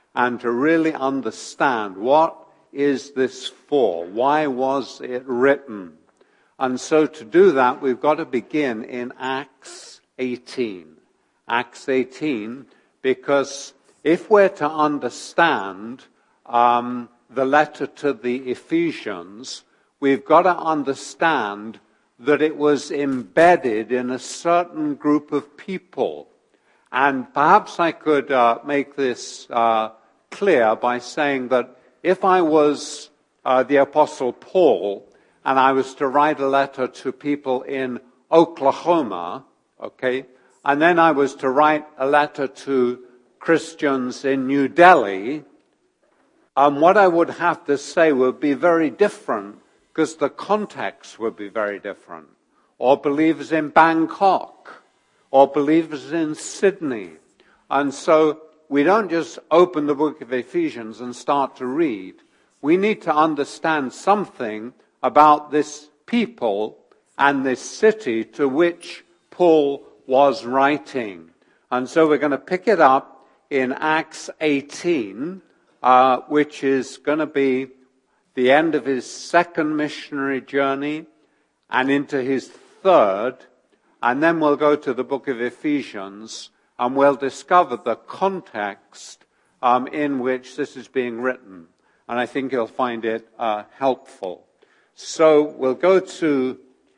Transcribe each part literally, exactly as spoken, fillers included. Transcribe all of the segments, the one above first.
and to really understand what is this for? Why was it written? And so to do that, we've got to begin in Acts eighteen. Acts eighteen, because if we're to understand um, the letter to the Ephesians, we've got to understand that it was embedded in a certain group of people. And perhaps I could uh, make this uh, clear by saying that if I was uh, the Apostle Paul and I was to write a letter to people in Oklahoma, okay, and then I was to write a letter to Christians in New Delhi, um, what I would have to say would be very different because the context would be very different. Or believers in Bangkok, or believers in Sydney. And so we don't just open the book of Ephesians and start to read. We need to understand something about this people and this city to which Paul was writing. And so we're going to pick it up in Acts eighteen, uh, which is going to be the end of his second missionary journey and into his third. And then we'll go to the book of Ephesians and we'll discover the context um, in which this is being written. And I think you'll find it uh, helpful. So we'll go to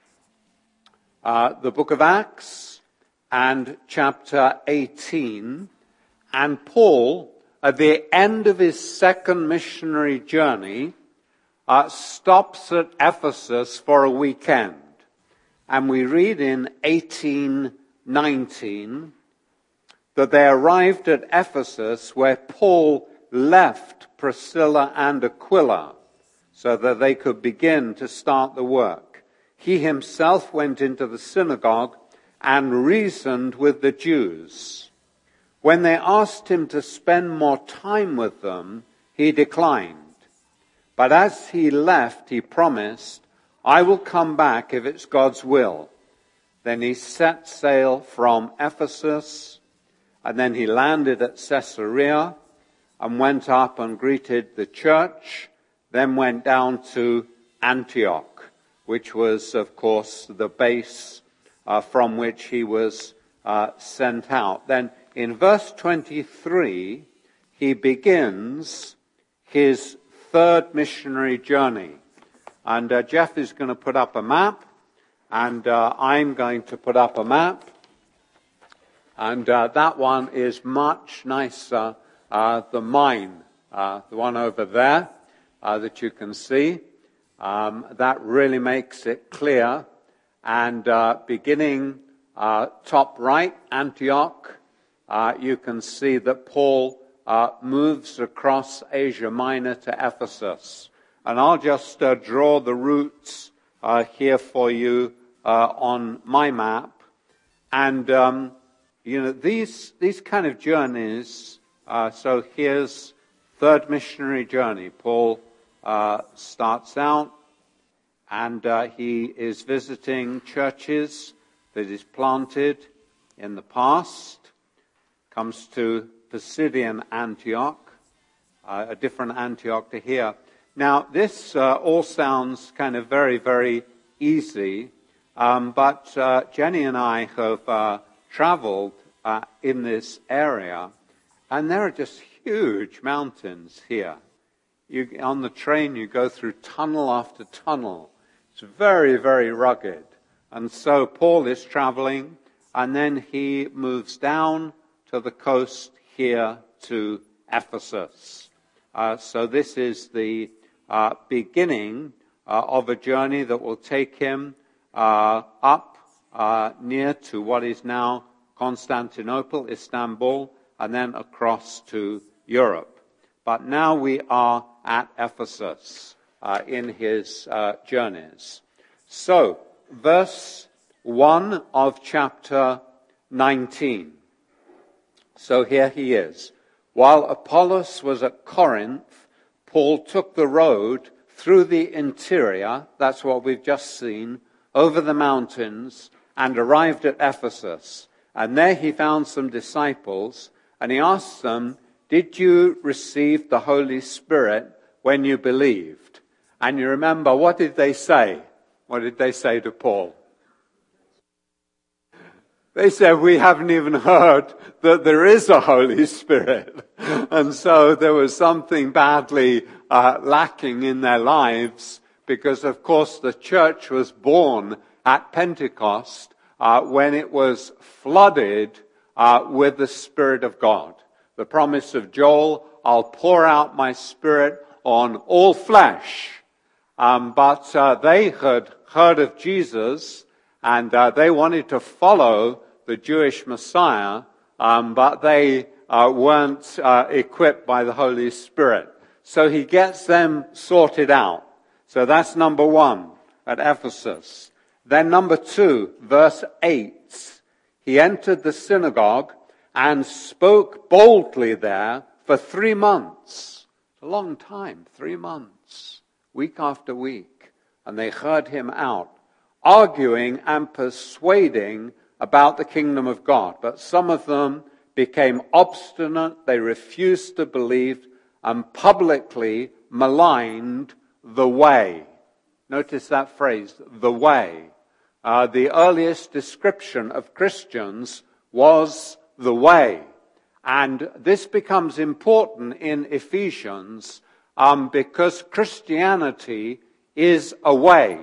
uh, the book of Acts and chapter eighteen. And Paul, at the end of his second missionary journey, uh, stops at Ephesus for a weekend. And we read in eighteen nineteen that they arrived at Ephesus where Paul left Priscilla and Aquila so that they could begin to start the work. He himself went into the synagogue and reasoned with the Jews. When they asked him to spend more time with them, he declined. But as he left, he promised, I will come back if it's God's will. Then he set sail from Ephesus, and then he landed at Caesarea and went up and greeted the church, then went down to Antioch, which was, of course, the base uh, from which he was uh, sent out. Then in verse twenty-three, he begins his third missionary journey. And uh, Jeff is going to put up a map, and uh, I'm going to put up a map. And uh, that one is much nicer uh, than mine, uh, the one over there uh, that you can see. Um, that really makes it clear. And uh, beginning uh, top right, Antioch, uh, you can see that Paul uh, moves across Asia Minor to Ephesus. And I'll just uh, draw the routes uh, here for you uh, on my map. And, um, you know, these these kind of journeys, uh, so here's third missionary journey. Paul uh, starts out and uh, he is visiting churches that he's planted in the past. Comes to Pisidian Antioch, uh, a different Antioch to here. Now, this uh, all sounds kind of very, very easy, um, but uh, Jenny and I have uh, traveled uh, in this area, and there are just huge mountains here. You, on the train, you go through tunnel after tunnel. It's very, very rugged. And so Paul is traveling, and then he moves down to the coast here to Ephesus. Uh, so this is the Uh, beginning uh, of a journey that will take him uh, up uh, near to what is now Constantinople, Istanbul, and then across to Europe. But now we are at Ephesus uh, in his uh, journeys. So, verse one of chapter nineteen. So here he is. While Apollos was at Corinth, Paul took the road through the interior, that's what we've just seen, over the mountains, and arrived at Ephesus. And there he found some disciples, and he asked them, did you receive the Holy Spirit when you believed? And you remember, what did they say? What did they say to Paul? They said, we haven't even heard that there is a Holy Spirit. And so there was something badly uh, lacking in their lives, because, of course, the church was born at Pentecost uh, when it was flooded uh, with the Spirit of God. The promise of Joel, I'll pour out my Spirit on all flesh. Um, but uh, they had heard of Jesus, and uh, they wanted to follow the Jewish Messiah, um, but they uh, weren't uh, equipped by the Holy Spirit. So he gets them sorted out. So that's number one at Ephesus. Then number two, verse eight. He entered the synagogue and spoke boldly there for three months. A long time, three months, week after week. And they heard him out, arguing and persuading about the kingdom of God. But some of them became obstinate. They refused to believe and publicly maligned the way. Notice that phrase, the way. Uh, the earliest description of Christians was the way. And this becomes important in Ephesians um, because Christianity is a way.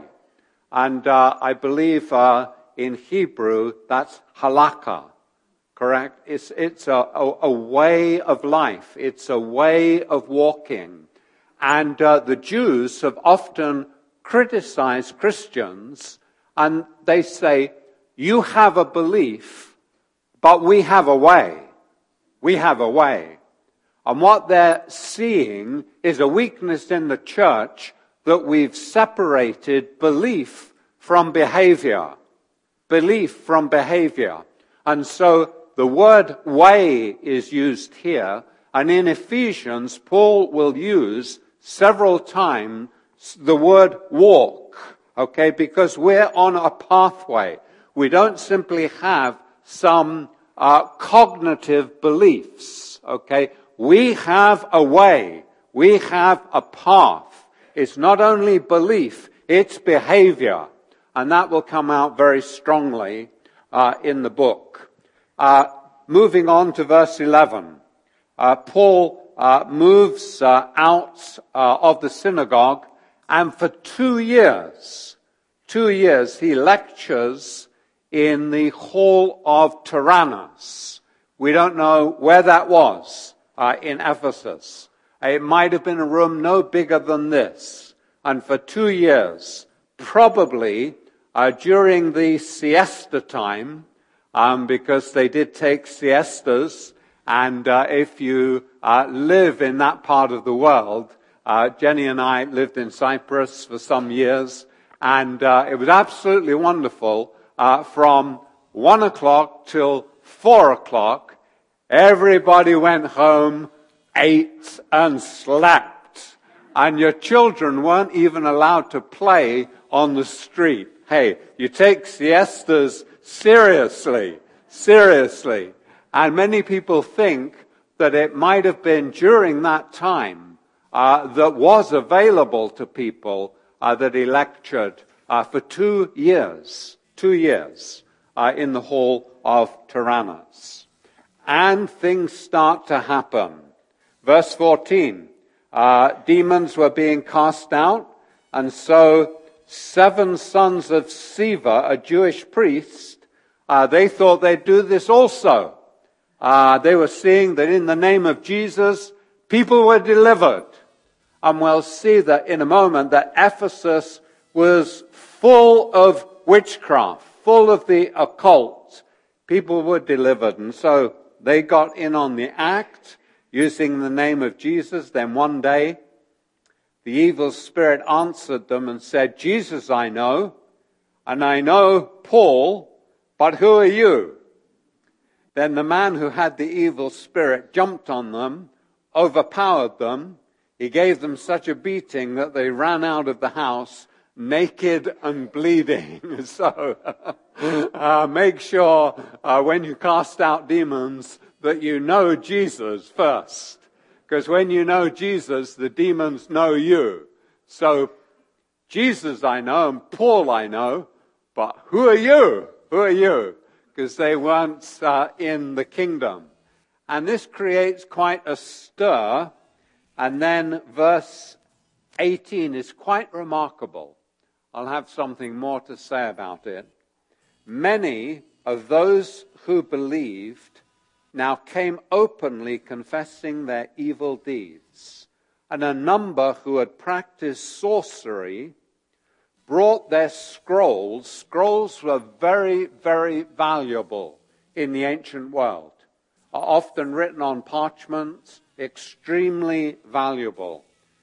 And uh, I believe uh, in Hebrew that's halakha, correct? It's, it's a, a, a way of life. It's a way of walking. And uh, the Jews have often criticized Christians, and they say, you have a belief, but we have a way. We have a way. And what they're seeing is a weakness in the church that we've separated belief from behavior. Belief from behavior. And so the word way is used here, and in Ephesians, Paul will use several times the word walk, okay, because we're on a pathway. We don't simply have some uh, cognitive beliefs, okay. We have a way. We have a path. It's not only belief, it's behavior. And that will come out very strongly uh, in the book. Uh, moving on to verse eleven. Uh, Paul uh, moves uh, out uh, of the synagogue, and for two years, two years, he lectures in the hall of Tyrannus. We don't know where that was uh, in Ephesus. It might have been a room no bigger than this. And for two years, probably uh, during the siesta time, um, because they did take siestas, and uh, if you uh, live in that part of the world, uh, Jenny and I lived in Cyprus for some years, and uh, it was absolutely wonderful. Uh, from one o'clock till four o'clock, everybody went home, ate and slept. And your children weren't even allowed to play on the street. Hey, you take siestas seriously, seriously. And many people think that it might have been during that time uh, that was available to people uh, that he lectured uh, for two years. Two years uh, in the hall of Tyrannus. And things start to happen. Verse fourteen, uh, demons were being cast out, and so seven sons of Sceva, a Jewish priest, uh, they thought they'd do this also. Uh, they were seeing that in the name of Jesus, people were delivered. And we'll see that in a moment that Ephesus was full of witchcraft, full of the occult. People were delivered, and so they got in on the act using the name of Jesus. Then one day, the evil spirit answered them and said, Jesus I know, and I know Paul, but who are you? Then the man who had the evil spirit jumped on them, overpowered them. He gave them such a beating that they ran out of the house naked and bleeding. So uh, make sure uh, when you cast out demons that you know Jesus first. Because when you know Jesus, the demons know you. So Jesus I know and Paul I know, but who are you? Who are you? Because they weren't uh, in the kingdom. And this creates quite a stir. And then verse eighteen is quite remarkable. I'll have something more to say about it. Many of those who believed now came openly confessing their evil deeds. And a number who had practiced sorcery brought their scrolls. Scrolls were very, very valuable in the ancient world. Often written on parchment, extremely valuable.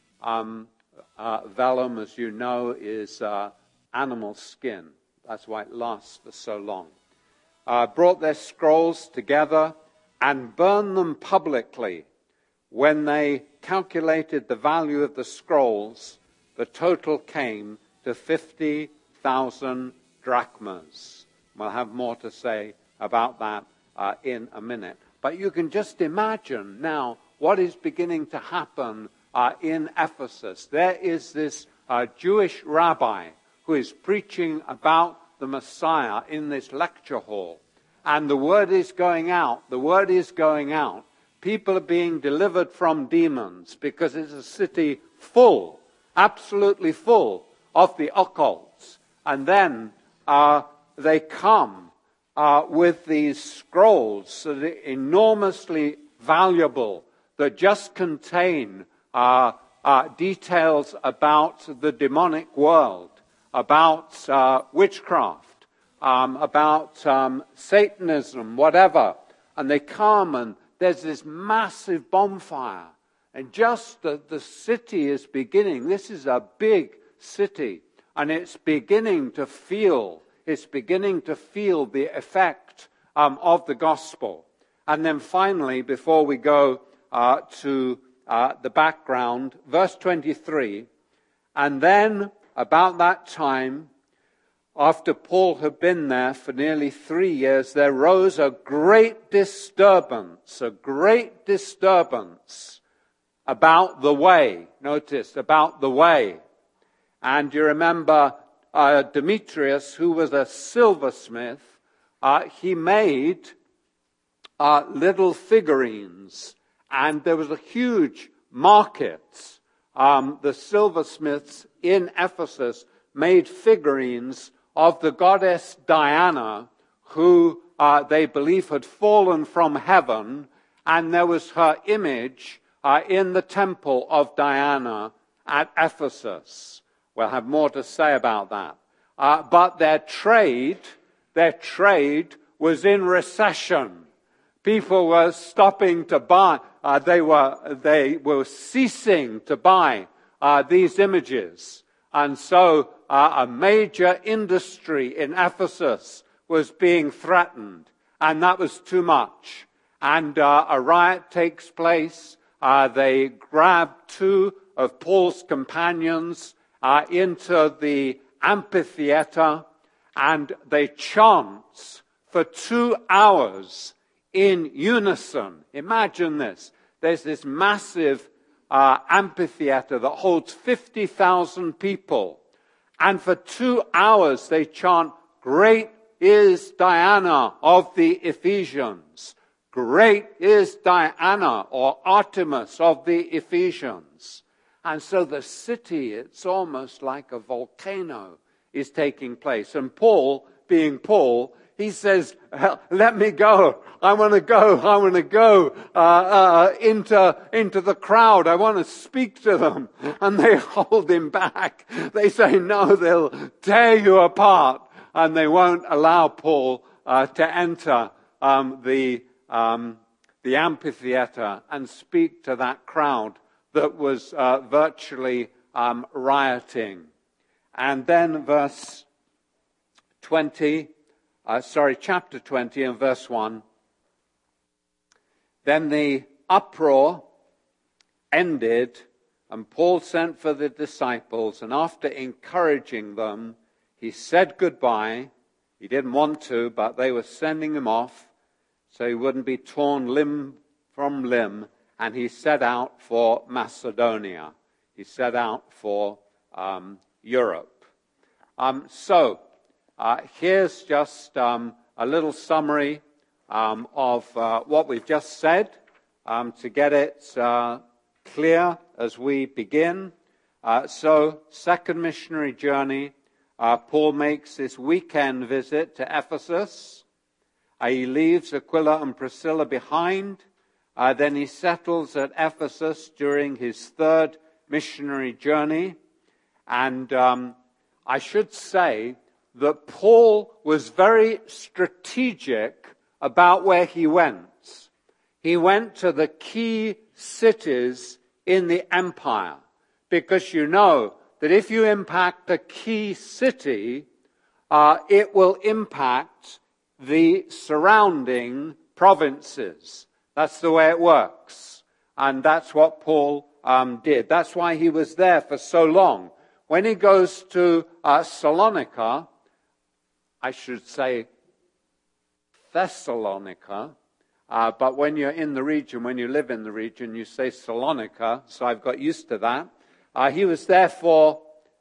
Um, uh, vellum, as you know, is uh, animal skin. That's why it lasts for so long. Uh, brought their scrolls together and burned them publicly. When they calculated the value of the scrolls, the total came to fifty thousand drachmas. We'll have more to say about that uh, in a minute. But you can just imagine now what is beginning to happen uh, in Ephesus. There is this uh, Jewish rabbi who is preaching about the Messiah in this lecture hall. And the word is going out. The word is going out. People are being delivered from demons because it's a city full, absolutely full of the occults. And then uh, they come uh, with these scrolls that are enormously valuable, that just contain uh, uh, details about the demonic world, about uh, witchcraft, um, about um, Satanism, whatever. And they come and there's this massive bonfire. And just the, the city is beginning. This is a big city. And it's beginning to feel, it's beginning to feel the effect um, of the gospel. And then finally, before we go uh, to uh, the background, verse twenty-three, and then about that time, after Paul had been there for nearly three years, there rose a great disturbance, a great disturbance about the way. Notice, about the way. And you remember uh, Demetrius, who was a silversmith, uh, he made uh, little figurines. And there was a huge market. Um, the silversmiths in Ephesus made figurines of the goddess Diana, who uh, they believe had fallen from heaven, and there was her image uh, in the temple of Diana at Ephesus. We'll have more to say about that. Uh, but their trade, their trade was in recession. People were stopping to buy. Uh, they were they were ceasing to buy uh, these images, and so uh, a major industry in Ephesus was being threatened, and that was too much. And uh, a riot takes place. Uh, they grab two of Paul's companions uh, into the amphitheater, and they chant for two hours in unison. Imagine this. There's this massive uh, amphitheater that holds fifty thousand people. And for two hours they chant, "Great is Diana of the Ephesians. Great is Diana," or Artemis of the Ephesians. And so the city, it's almost like a volcano is taking place. And Paul, being Paul, he says, "Let me go. I want to go. I want to go uh, uh, into, into the crowd. I want to speak to them." And they hold him back. They say, "No, they'll tear you apart." And they won't allow Paul uh, to enter um, the, um, the amphitheater and speak to that crowd that was uh, virtually um, rioting. And then verse twenty... Uh, sorry, chapter twenty and verse one. Then the uproar ended, and Paul sent for the disciples, and after encouraging them, he said goodbye. He didn't want to, but they were sending him off so he wouldn't be torn limb from limb. and he set out for Macedonia. He set out for um, Europe. Um, so, uh, here's just um, a little summary um, of uh, what we've just said um, to get it uh, clear as we begin. Uh, so, second missionary journey, uh, Paul makes this weekend visit to Ephesus. Uh, he leaves Aquila and Priscilla behind. Uh, then he settles at Ephesus during his third missionary journey. And um, I should say that Paul was very strategic about where he went. He went to the key cities in the empire, because you know that if you impact a key city, uh, it will impact the surrounding provinces. That's the way it works. And that's what Paul um, did. That's why he was there for so long. When he goes to uh, Salonica, I should say Thessalonica, uh, but when you're in the region, when you live in the region, you say Salonica, so I've got used to that. Uh, he was there for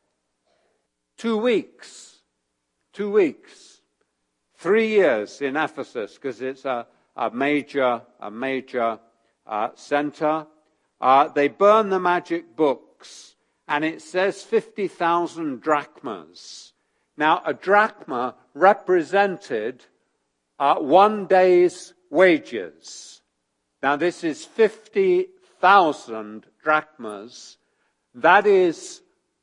two weeks, two weeks, three years in Ephesus, because it's a, a major, a major uh, center. Uh, they burn the magic books, and it says fifty thousand drachmas. Now, a drachma represented uh, one day's wages. Now, this is fifty thousand drachmas. That is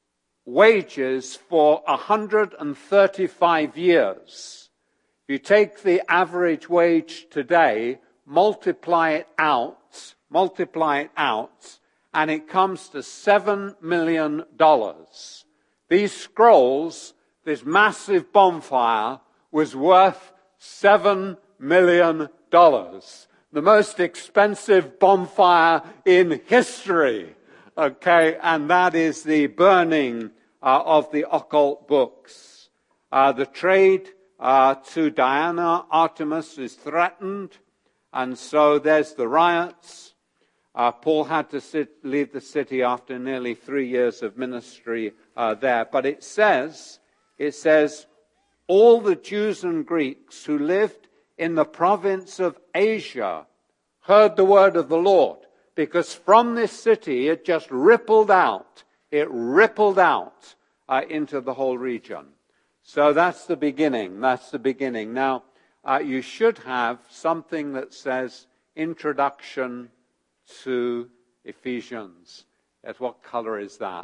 wages for one hundred thirty-five years. If you take the average wage today, multiply it out, multiply it out, and it comes to seven million dollars. These scrolls, this massive bonfire, was worth seven million dollars. The most expensive bonfire in history. Okay, and that is the burning uh, of the occult books. Uh, the trade uh, to Diana, Artemis, is threatened, and so there's the riots. Uh, Paul had to sit, leave the city after nearly three years of ministry uh, there. But it says, it says, all the Jews and Greeks who lived in the province of Asia heard the word of the Lord. Because from this city, it just rippled out. It rippled out uh, into the whole region. So that's the beginning. That's the beginning. Now, uh, you should have something that says Introduction to Ephesians. Yes, what color is that?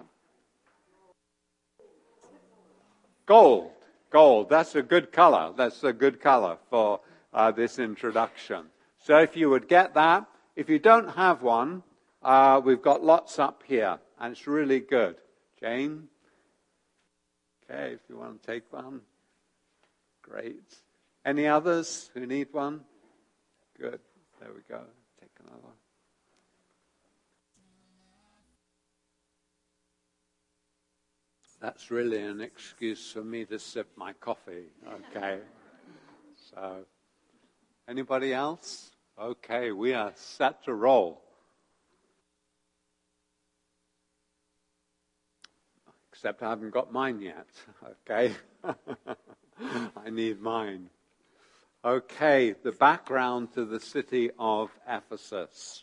Gold. Gold. That's a good color. That's a good color for uh, this introduction. So if you would get that. If you don't have one, uh, we've got lots up here, and it's really good. Jane? Okay, if you want to take one. Great. Any others who need one? Good. There we go. Take another one. That's really an excuse for me to sip my coffee. Okay. So, anybody else? Okay, we are set to roll. Except I haven't got mine yet. Okay. I need mine. Okay, the background to the city of Ephesus.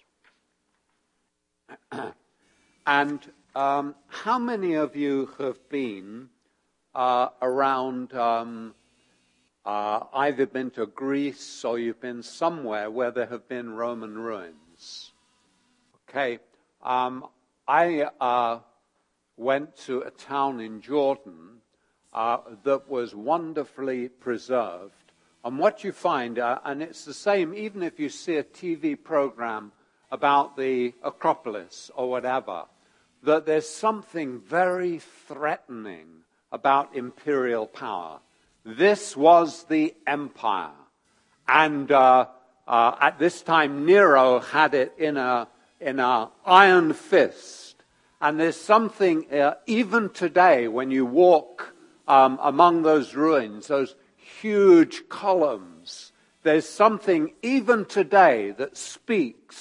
And um, how many of you have been uh, around... Um, Uh, either been to Greece or you've been somewhere where there have been Roman ruins? Okay. Um, I uh, went to a town in Jordan uh, that was wonderfully preserved. And what you find, uh, and it's the same even if you see a T V program about the Acropolis or whatever, that there's something very threatening about imperial power. This was the empire. And uh, uh, at this time, Nero had it in a in a iron fist. And there's something, uh, even today, when you walk um, among those ruins, those huge columns, there's something even today that speaks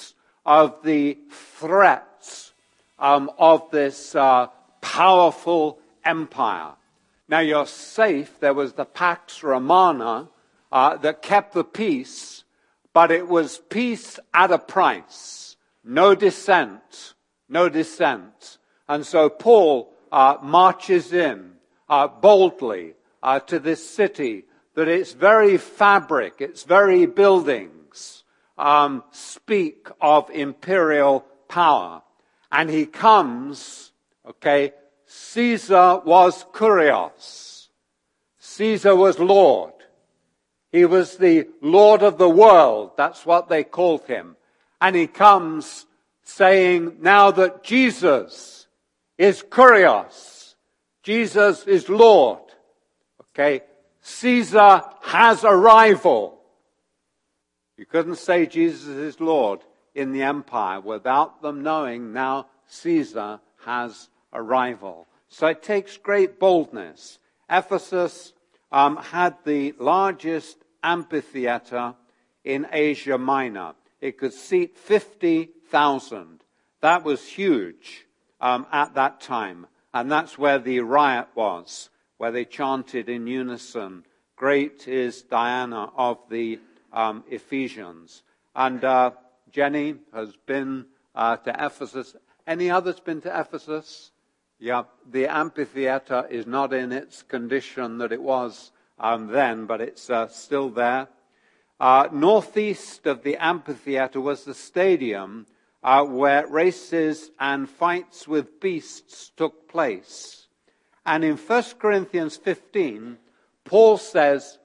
of the threats um, of this uh, powerful empire. Now you're safe. There was the Pax Romana uh, that kept the peace, but it was peace at a price. No dissent. No dissent. And so Paul uh, marches in uh, boldly uh, to this city that its very fabric, its very buildings um, speak of imperial power. And he comes, okay, Caesar was Kurios. Caesar was Lord. He was the Lord of the world. That's what they called him. And he comes saying now that Jesus is Kurios. Jesus is Lord. Okay. Caesar has a rival. You couldn't say Jesus is Lord in the empire without them knowing now Caesar has a rival. So it takes great boldness. Ephesus um, had the largest amphitheater in Asia Minor. It could seat fifty thousand. That was huge um, at that time. And that's where the riot was, where they chanted in unison, "Great is Diana of the um, Ephesians." And uh, Jenny has been uh, to Ephesus. Any others been to Ephesus? Yeah, the amphitheater is not in its condition that it was um, then, but it's uh, still there. Uh, northeast of the amphitheater was the stadium uh, where races and fights with beasts took place. And in First Corinthians fifteen, Paul says,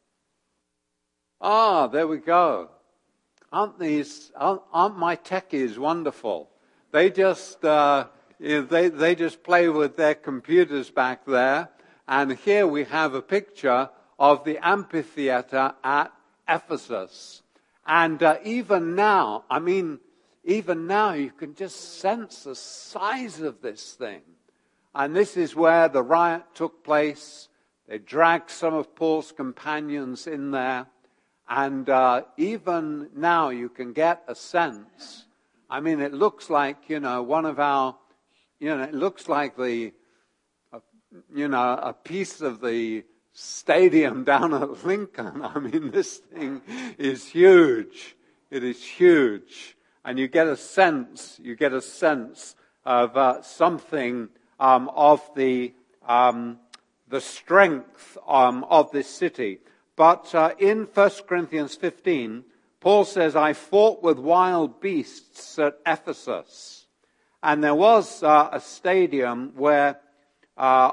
ah, there we go. Aren't these, aren't, aren't my techies wonderful? They just, uh, you know, they, they just play with their computers back there. And here we have a picture of the amphitheater at Ephesus. And uh, even now, I mean, even now you can just sense the size of this thing. And this is where the riot took place. They dragged some of Paul's companions in there. And uh, even now you can get a sense. I mean, it looks like, you know, one of our, you know, it looks like the, uh, you know, a piece of the stadium down at Lincoln. I mean, this thing is huge. It is huge. And you get a sense, you get a sense of uh, something um, of the, um, the strength um, of this city. But uh, in First Corinthians fifteen, Paul says, I fought with wild beasts at Ephesus. And there was uh, a stadium where uh,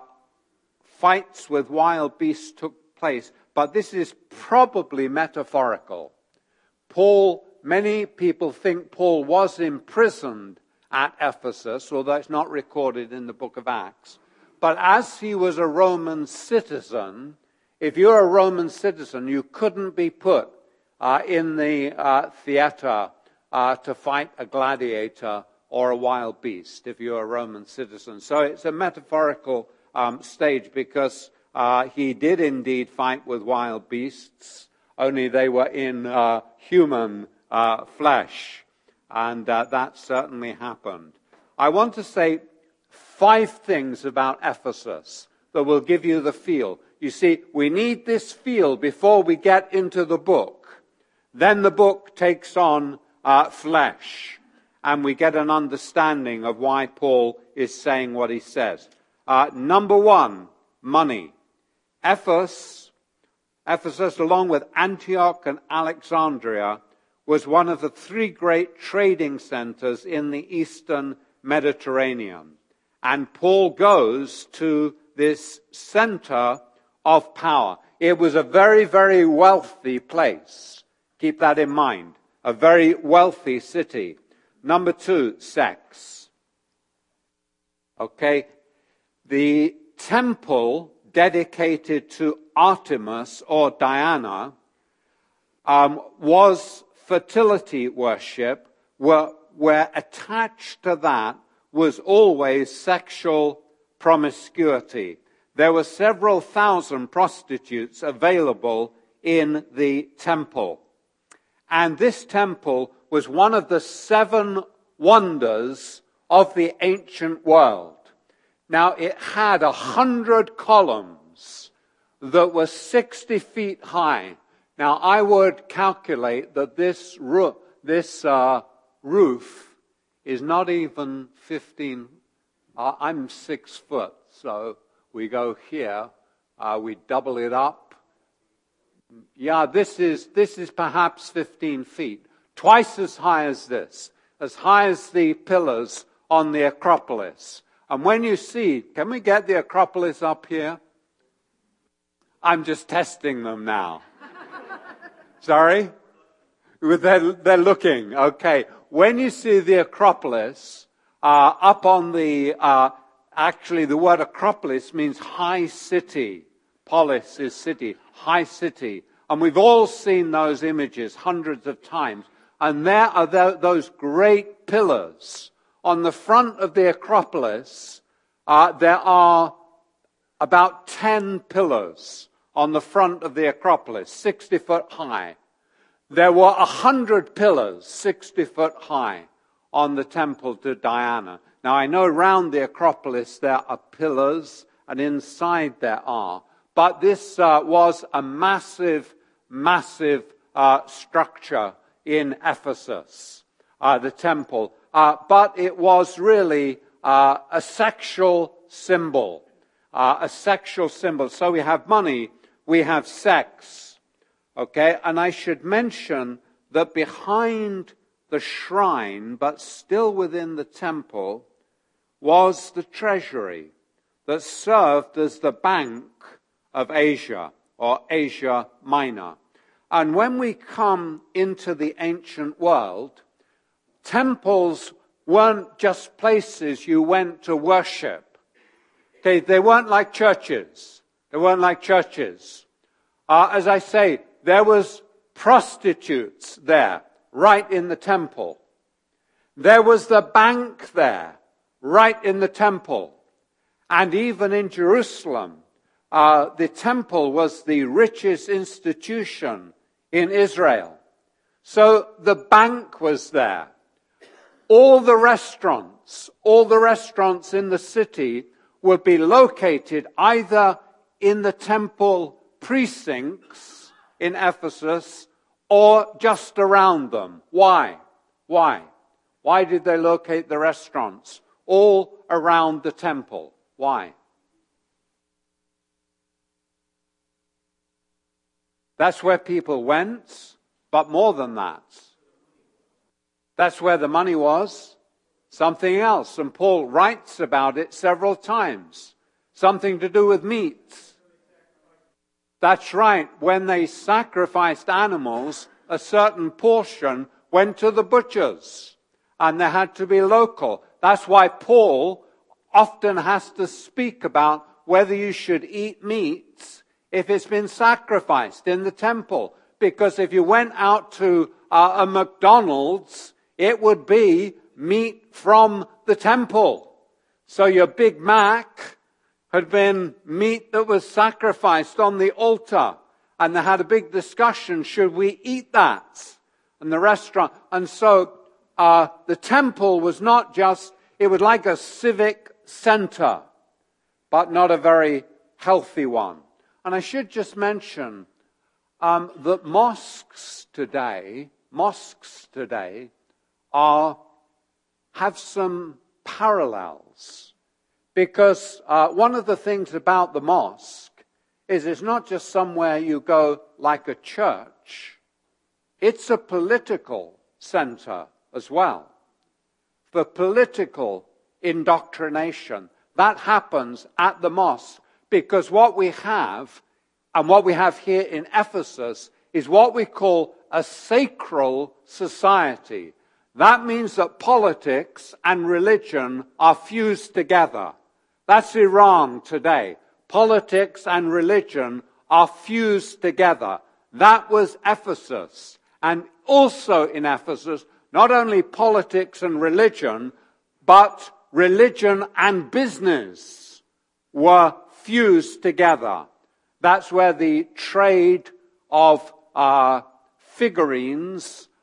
fights with wild beasts took place. But this is probably metaphorical. Paul, many people think Paul was imprisoned at Ephesus, although it's not recorded in the book of Acts. But as he was a Roman citizen, if you're a Roman citizen, you couldn't be put uh, in the uh, theater uh, to fight a gladiator or a wild beast if you're a Roman citizen. So it's a metaphorical um, stage because uh, he did indeed fight with wild beasts, only they were in uh, human uh, flesh. And uh, that certainly happened. I want to say five things about Ephesus that will give you the feel. You see, we need this feel before we get into the book. Then the book takes on uh, flesh, and we get an understanding of why Paul is saying what he says. Uh, number one, money. Ephesus, Ephesus, along with Antioch and Alexandria, was one of the three great trading centers in the Eastern Mediterranean. And Paul goes to this center of power. It was a very, very wealthy place. Keep that in mind. A very wealthy city. Number two, sex. Okay. The temple dedicated to Artemis or Diana um, was fertility worship, where, where attached to that was always sexual promiscuity. There were several thousand prostitutes available in the temple. And this temple was one of the seven wonders of the ancient world. Now, it had a hundred columns that were sixty feet high. Now, I would calculate that this, roo- this uh, roof is not even fifteen. Uh, I'm six foot, so we go here. Uh, we double it up. Yeah, this is this is perhaps fifteen feet, twice as high as this, as high as the pillars on the Acropolis. And when you see, can we get the Acropolis up here? I'm just testing them now. Sorry? They're, they're looking. Okay. When you see the Acropolis, uh, up on the, uh, actually the word Acropolis means high city. Polis is city, high city. And we've all seen those images hundreds of times. And there are th- those great pillars. On the front of the Acropolis, uh, there are about ten pillars on the front of the Acropolis, sixty foot high. There were a hundred pillars, sixty foot high, on the temple to Diana. Now, I know around the Acropolis there are pillars, and inside there are. But this uh, was a massive, massive uh, structure in Ephesus, uh, the temple. Uh, but it was really uh, a sexual symbol, uh, a sexual symbol. So we have money, we have sex, okay? And I should mention that behind the shrine, but still within the temple, was the treasury that served as the bank of Asia, or Asia Minor. And when we come into the ancient world, temples weren't just places you went to worship. Okay, they weren't like churches. They weren't like churches. Uh, as I say, there was prostitutes there, right in the temple. There was the bank there, right in the temple. And even in Jerusalem, uh, the temple was the richest institution in Israel. So the bank was there. All the restaurants, all the restaurants in the city would be located either in the temple precincts in Ephesus or just around them. Why? Why? Why did they locate the restaurants all around the temple? Why? That's where people went, but more than that. That's where the money was. Something else. And Paul writes about it several times. Something to do with meat. That's right. When they sacrificed animals, a certain portion went to the butchers. And they had to be local. That's why Paul often has to speak about whether you should eat meat if it's been sacrificed in the temple. Because if you went out to uh, a McDonald's, it would be meat from the temple. So your Big Mac had been meat that was sacrificed on the altar. And they had a big discussion, should we eat that? And the restaurant. And so uh, the temple was not just, it was like a civic center, but not a very healthy one. And I should just mention um, that mosques today, mosques today, are have some parallels. Because uh, one of the things about the mosque is it's not just somewhere you go like a church. It's a political center as well. For political indoctrination. That happens at the mosque. Because what we have, and what we have here in Ephesus, is what we call a sacral society. That means that politics and religion are fused together. That's Iran today. Politics and religion are fused together. That was Ephesus. And also in Ephesus, not only politics and religion, but religion and business were fused together. That's where the trade of uh, figurines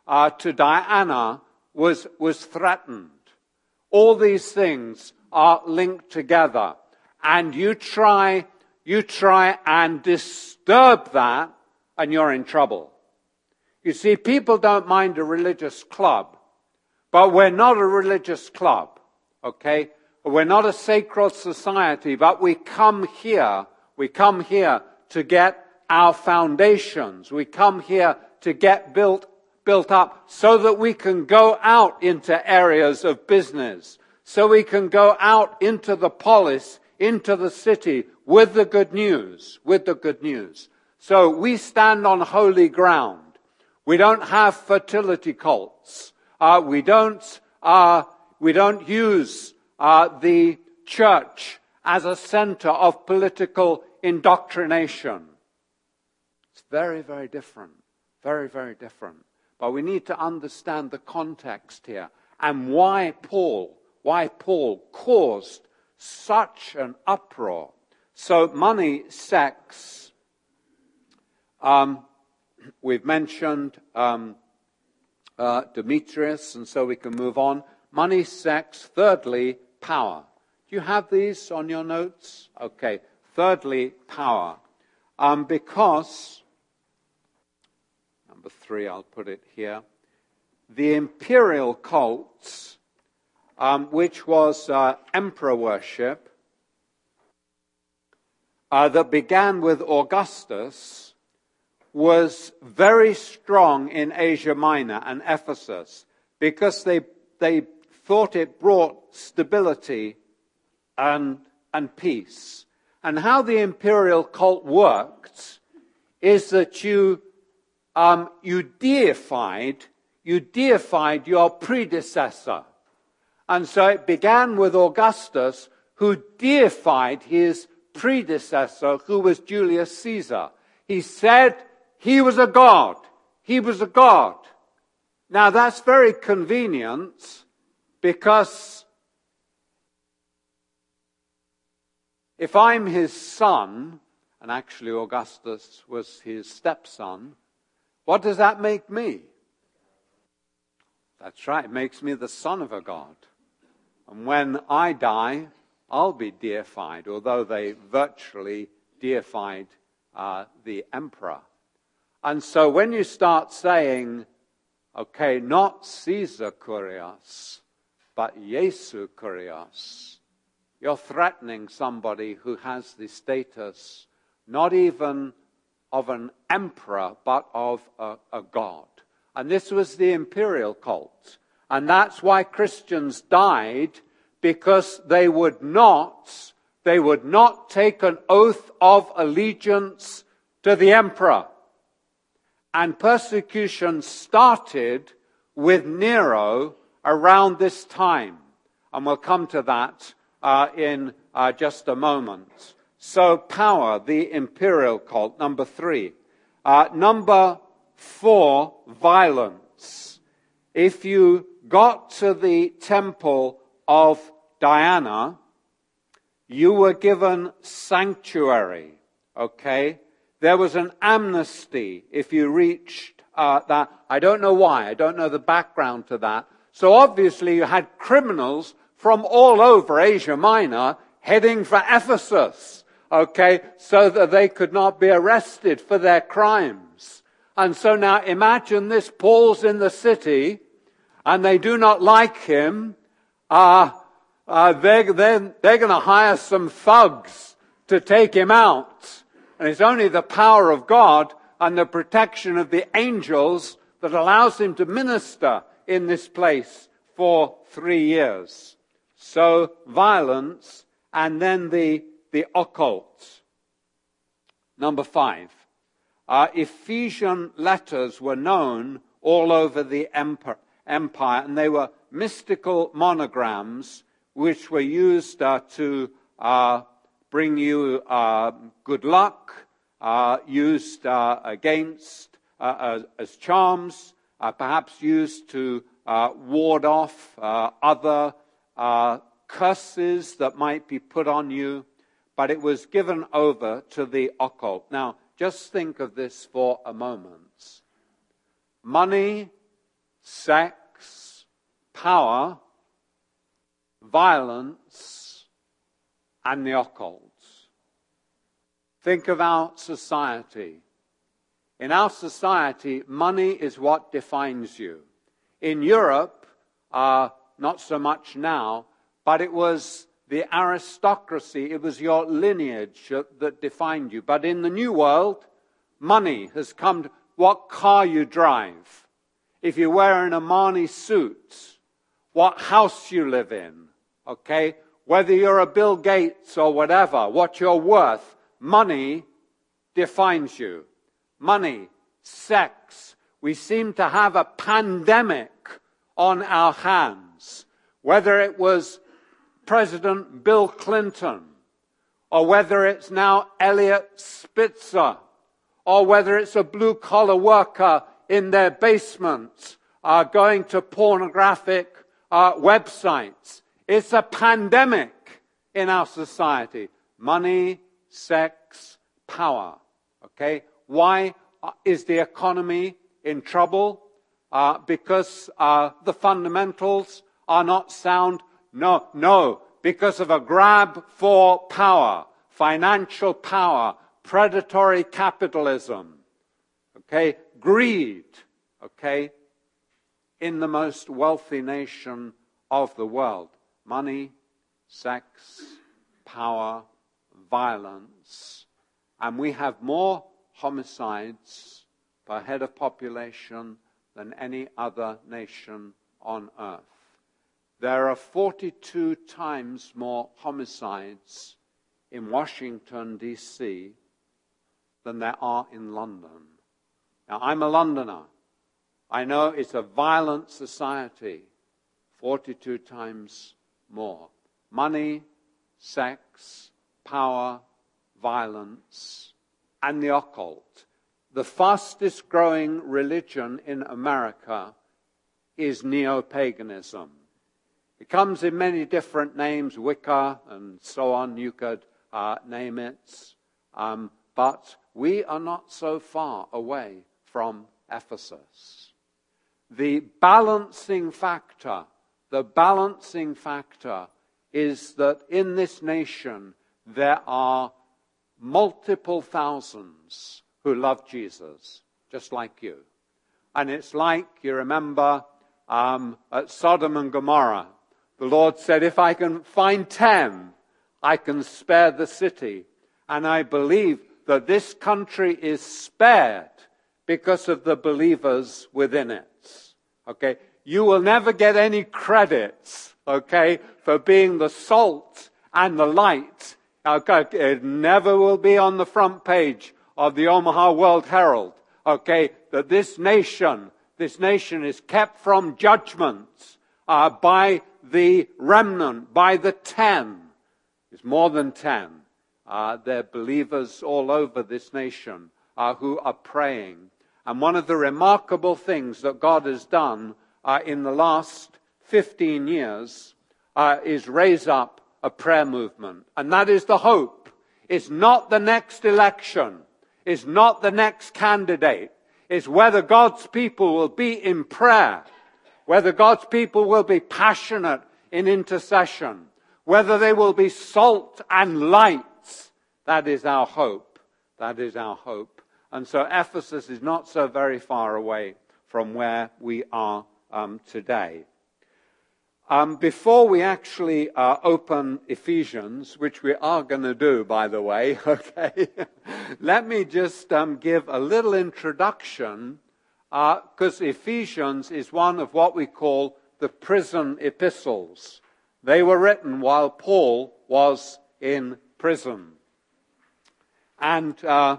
uh, to Diana was, was threatened. All these things are linked together. And you try, you try and disturb that, and you're in trouble. You see, people don't mind a religious club, but we're not a religious club, okay? We're not a sacred society, but we come here, we come here to get our foundations. We come here to get built, built up so that we can go out into areas of business, so we can go out into the polis, into the city with the good news, with the good news. So we stand on holy ground. We don't have fertility cults. Uh, we don't, uh, we don't use uh, the church as a center of political indoctrination. It's very, very different. Very, very different. But we need to understand the context here and why Paul, why Paul caused such an uproar. So money, sex, um, we've mentioned um, uh, Demetrius, and so we can move on. Money, sex. Thirdly, power. Do you have these on your notes? Okay. Thirdly, power. Um, because, number three, I'll put it here. The imperial cults, um, which was uh, emperor worship, uh, that began with Augustus, was very strong in Asia Minor and Ephesus because they they thought it brought stability and and peace. And how the imperial cult worked is that you um, you deified you deified your predecessor, and so it began with Augustus, who deified his predecessor, who was Julius Caesar. He said he was a god. He was a god. Now that's very convenient because if I'm his son, and actually Augustus was his stepson, what does that make me? That's right, it makes me the son of a god. And when I die, I'll be deified, although they virtually deified uh, the emperor. And so when you start saying, okay, not Caesar Kurios, but Jesu Kurios, you're threatening somebody who has the status not even of an emperor, but of a, a god. And this was the imperial cult. And that's why Christians died, because they would not, they would not take an oath of allegiance to the emperor. And persecution started with Nero around this time. And we'll come to that uh, in uh, just a moment. So power, the imperial cult, number three. Uh, number four, violence. If you got to the temple of Diana, you were given sanctuary, okay? There was an amnesty if you reached uh, that. I don't know why. I don't know the background to that. So obviously you had criminals from all over Asia Minor heading for Ephesus, okay, so that they could not be arrested for their crimes. And so now imagine this, Paul's in the city, and they do not like him. Uh, uh, they're, they're, they're going to hire some thugs to take him out. And it's only the power of God and the protection of the angels that allows him to minister in this place for three years. So violence, and then the, the occult. Number five. Uh, Ephesian letters were known all over the empire, empire, and they were mystical monograms which were used uh, to uh, bring you uh, good luck, uh, used uh, against, uh, as, as charms, uh, perhaps used to uh, ward off uh, other uh, curses that might be put on you, but it was given over to the occult. Now, just think of this for a moment. Money, sex, power, violence, and the occult. Think of our society. In our society, money is what defines you. In Europe, uh, not so much now, but it was the aristocracy, it was your lineage that, that defined you. But in the New World, money has come to what car you drive, if you're wearing a Armani suit, what house you live in, okay? Whether you're a Bill Gates or whatever, what you're worth, money defines you. Money, sex. We seem to have a pandemic on our hands. Whether it was President Bill Clinton, or whether it's now Elliot Spitzer, or whether it's a blue-collar worker in their basement uh, going to pornographic uh, websites. It's a pandemic in our society. Money, sex, power. Okay? Why is the economy in trouble? Uh, because uh, the fundamentals are not sound? No, no. Because of a grab for power, financial power, predatory capitalism, okay, greed, okay, in the most wealthy nation of the world. Money, sex, power, violence. And we have more homicides per head of population than any other nation on earth. There are forty-two times more homicides in Washington, D C than there are in London. Now, I'm a Londoner. I know it's a violent society. forty-two times more. Money, sex, power, violence, and the occult. The fastest growing religion in America is neo-paganism. It comes in many different names, Wicca and so on, you could uh, name it. Um, but we are not so far away from Ephesus. The balancing factor, the balancing factor is that in this nation there are multiple thousands who love Jesus, just like you. And it's like, you remember, um, at Sodom and Gomorrah, the Lord said, if I can find ten, I can spare the city. And I believe that this country is spared because of the believers within it. Okay? You will never get any credits, okay, for being the salt and the light. Okay? It never will be on the front page of the Omaha World Herald, okay, that this nation, this nation is kept from judgment uh, by the remnant, by the ten. It's more than ten. Uh, they're believers all over this nation uh, who are praying. And one of the remarkable things that God has done uh, in the last fifteen years uh, is raise up a prayer movement. And that is the hope. It's not the next election. It's not the next candidate. It's whether God's people will be in prayer, whether God's people will be passionate in intercession, whether they will be salt and light. That is our hope. That is our hope. And so Ephesus is not so very far away from where we are um, today. Um, before we actually uh, open Ephesians, which we are going to do, by the way, okay, let me just um, give a little introduction, because uh, Ephesians is one of what we call the prison epistles. They were written while Paul was in prison. And uh,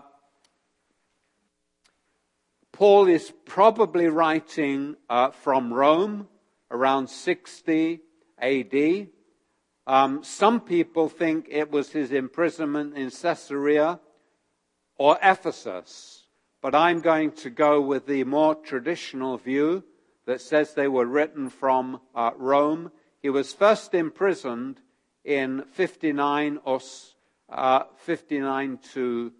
Paul is probably writing uh, from Rome around sixty A D. Um, some people think it was his imprisonment in Caesarea or Ephesus. But I'm going to go with the more traditional view that says they were written from uh, Rome. He was first imprisoned in fifty-nine or uh, fifty-nine to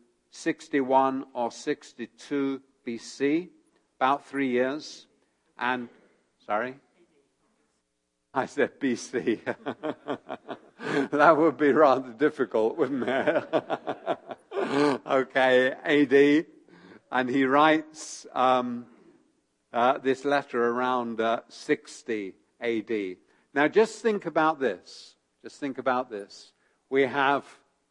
sixty-one or sixty-two B C, about three years. And Sorry? I said B C. That would be rather difficult, wouldn't it? Okay, A D. And he writes um, uh, this letter around uh, sixty A D. Now just think about this. Just think about this. We have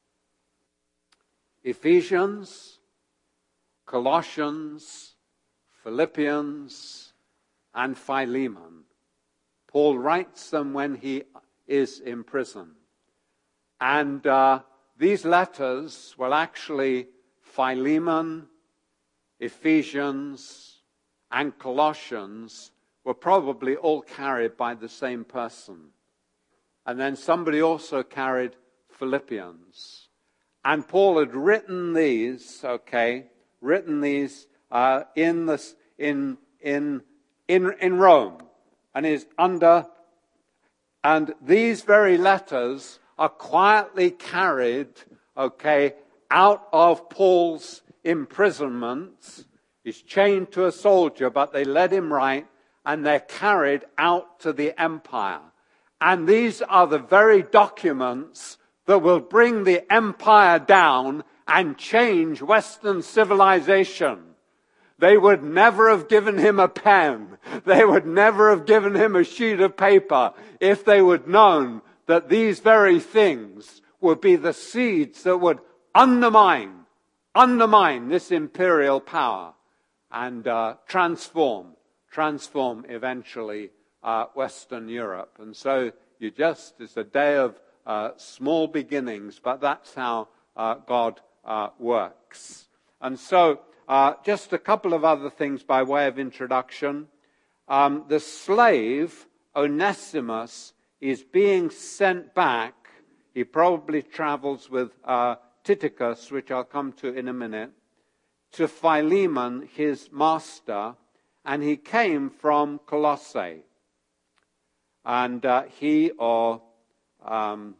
Ephesians, Colossians, Philippians, and Philemon. Paul writes them when he is in prison. And uh, these letters, well, actually, Philemon, Ephesians, and Colossians were probably all carried by the same person. And then somebody also carried Philippians. And Paul had written these, okay, written these uh, in this in in in in Rome, and is under. And these very letters are quietly carried, okay, out of Paul's imprisonment. He's chained to a soldier, but they let him write, and they're carried out to the empire. And these are the very documents that will bring the empire down and change Western civilization. They would never have given him a pen. They would never have given him a sheet of paper if they would known that these very things would be the seeds that would undermine, undermine this imperial power and uh, transform, transform eventually uh, Western Europe. And so you just, it's a day of uh, small beginnings, but that's how uh, God uh, works. And so, Uh, just a couple of other things by way of introduction. Um, the slave, Onesimus, is being sent back. He probably travels with uh, Tychicus, which I'll come to in a minute, to Philemon, his master, and he came from Colossae. And uh, he or um,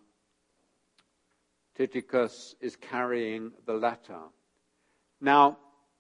Tychicus is carrying the letter. Now,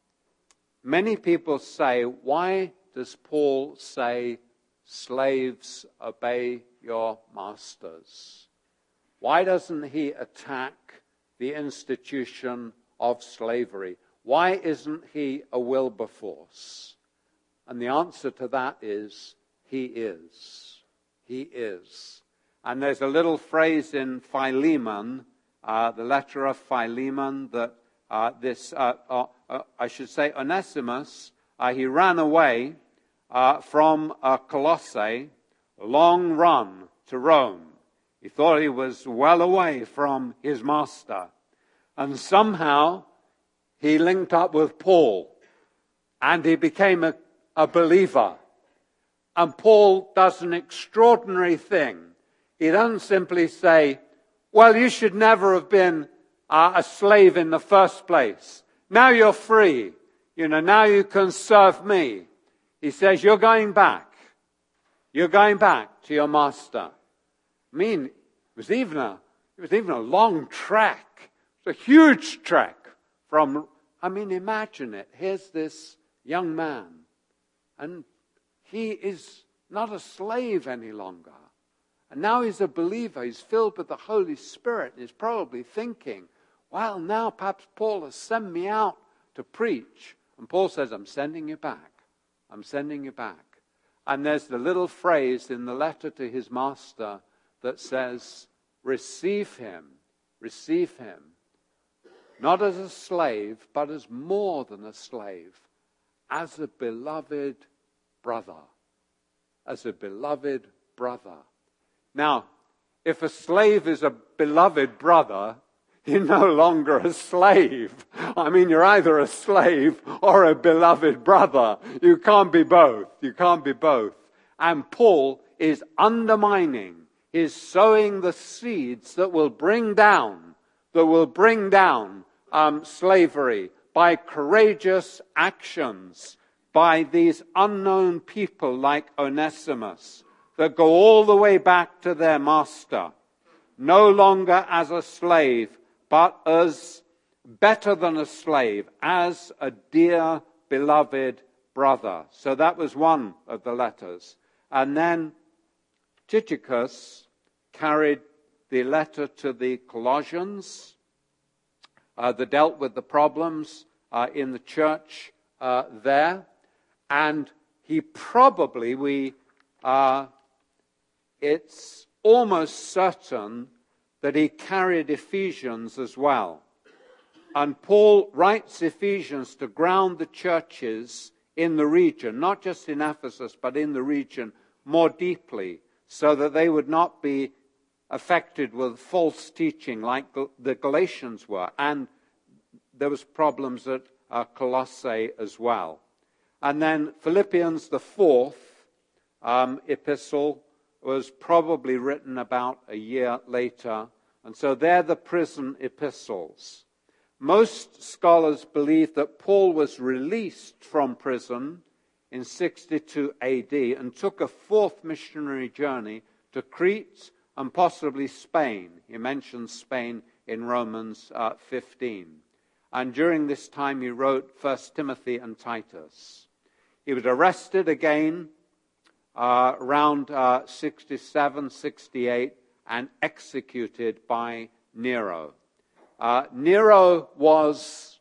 many people say, why does Paul say, slaves, obey your masters? Why doesn't he attack the institution of slavery? Why isn't he a Wilberforce? And the answer to that is, he is. He is. And there's a little phrase in Philemon, uh, the letter of Philemon, that uh, this... Uh, uh, Uh, I should say Onesimus, uh, he ran away uh, from uh, Colossae, a long run to Rome. He thought he was well away from his master. And somehow he linked up with Paul and he became a, a believer. And Paul does an extraordinary thing. He doesn't simply say, well, you should never have been uh, a slave in the first place. Now you're free. You know, now you can serve me. He says, you're going back. You're going back to your master. I mean, it was even a, it was even a long trek. It was a huge trek from, I mean, imagine it. Here's this young man. And he is not a slave any longer. And now he's a believer. He's filled with the Holy Spirit. And he's probably thinking, well, now perhaps Paul has sent me out to preach. And Paul says, I'm sending you back. I'm sending you back. And there's the little phrase in the letter to his master that says, receive him, receive him, not as a slave, but as more than a slave, as a beloved brother, as a beloved brother. Now, if a slave is a beloved brother, you're no longer a slave. I mean, you're either a slave or a beloved brother. You can't be both. You can't be both. And Paul is undermining, is sowing the seeds that will bring down, that will bring down um, slavery by courageous actions, by these unknown people like Onesimus that go all the way back to their master, no longer as a slave, but as better than a slave, as a dear, beloved brother. So that was one of the letters. And then Tychicus carried the letter to the Colossians uh, that dealt with the problems uh, in the church uh, there. And he probably, we, uh, it's almost certain that he carried Ephesians as well. And Paul writes Ephesians to ground the churches in the region, not just in Ephesus, but in the region more deeply, so that they would not be affected with false teaching like the Galatians were. And there was problems at uh, Colossae as well. And then Philippians, the fourth um, epistle, was probably written about a year later. And so they're the prison epistles. Most scholars believe that Paul was released from prison in sixty-two A D and took a fourth missionary journey to Crete and possibly Spain. He mentions Spain in Romans uh, fifteen. And during this time he wrote First Timothy and Titus. He was arrested again uh, around uh, sixty-seven, sixty-eight and executed by Nero. Uh, Nero was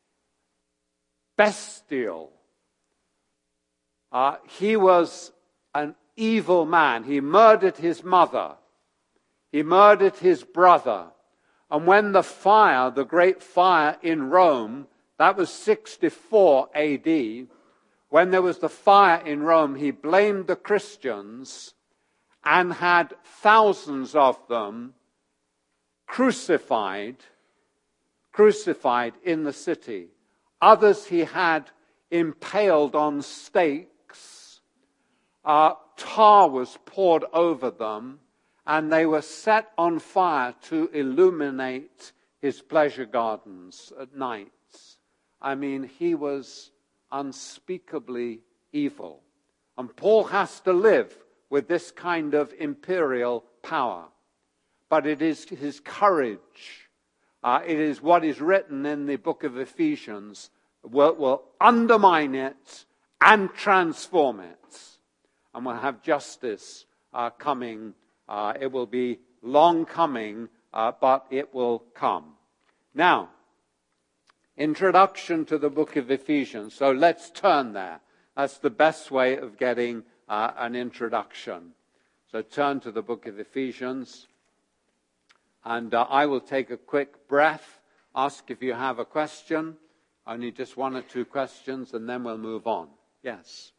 bestial. Uh, he was an evil man. He murdered his mother. He murdered his brother. And when the fire, the great fire in Rome, that was sixty-four A D, when there was the fire in Rome, he blamed the Christians and had thousands of them crucified, crucified in the city. Others he had impaled on stakes. Uh, tar was poured over them, and they were set on fire to illuminate his pleasure gardens at night. I mean, he was unspeakably evil. And Paul has to live with this kind of imperial power. But it is his courage, uh, it is what is written in the book of Ephesians, will, will undermine it and transform it. And we'll have justice uh, coming. Uh, it will be long coming, uh, but it will come. Now, introduction to the book of Ephesians. So let's turn there. That's the best way of getting uh, an introduction. So turn to the book of Ephesians. And uh, I will take a quick breath, ask if you have a question. Only just one or two questions, and then we'll move on. Yes.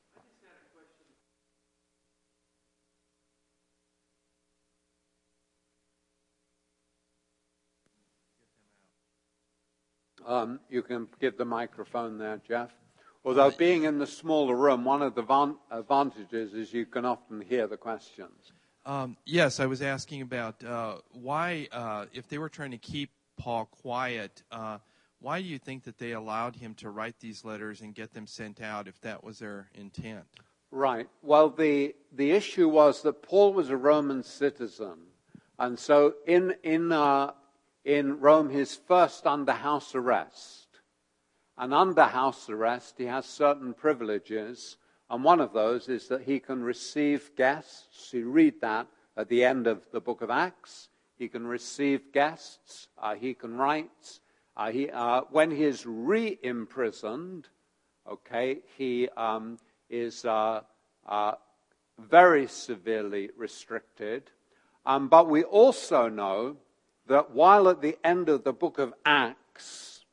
Um, you can give the microphone there, Jeff. Although being in the smaller room, one of the van- advantages is you can often hear the questions. Um, yes, I was asking about uh, why, uh, if they were trying to keep Paul quiet, uh, why do you think that they allowed him to write these letters and get them sent out if that was their intent? Right. Well, the the issue was that Paul was a Roman citizen. And so in in uh, in Rome, he's first under house arrest. And under house arrest, he has certain privileges. And one of those is that he can receive guests. You read that at the end of the book of Acts. He can receive guests. Uh, he can write. Uh, he, uh, when he is re-imprisoned, okay, he um, is uh, uh, very severely restricted. Um, but we also know that while at the end of the book of Acts,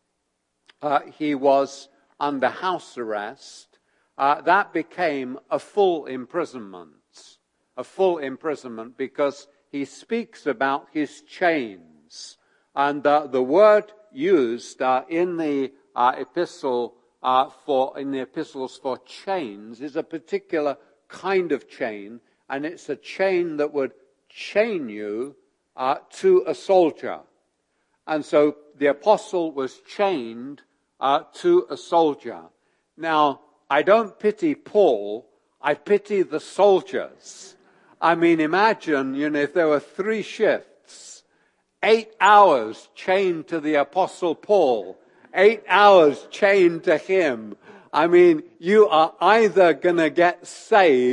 uh, he was under house arrest, uh, that became a full imprisonment, a full imprisonment because he speaks about his chains. And uh, the word used uh, in the uh, epistle uh, for in the epistles for chains is a particular kind of chain, and it's a chain that would chain you uh, to a soldier. And so the apostle was chained uh, to a soldier. Now, I don't pity Paul, I pity the soldiers. I mean, imagine, you know, if there were three shifts, eight hours chained to the Apostle Paul, eight hours chained to him. I mean, you are either going to get saved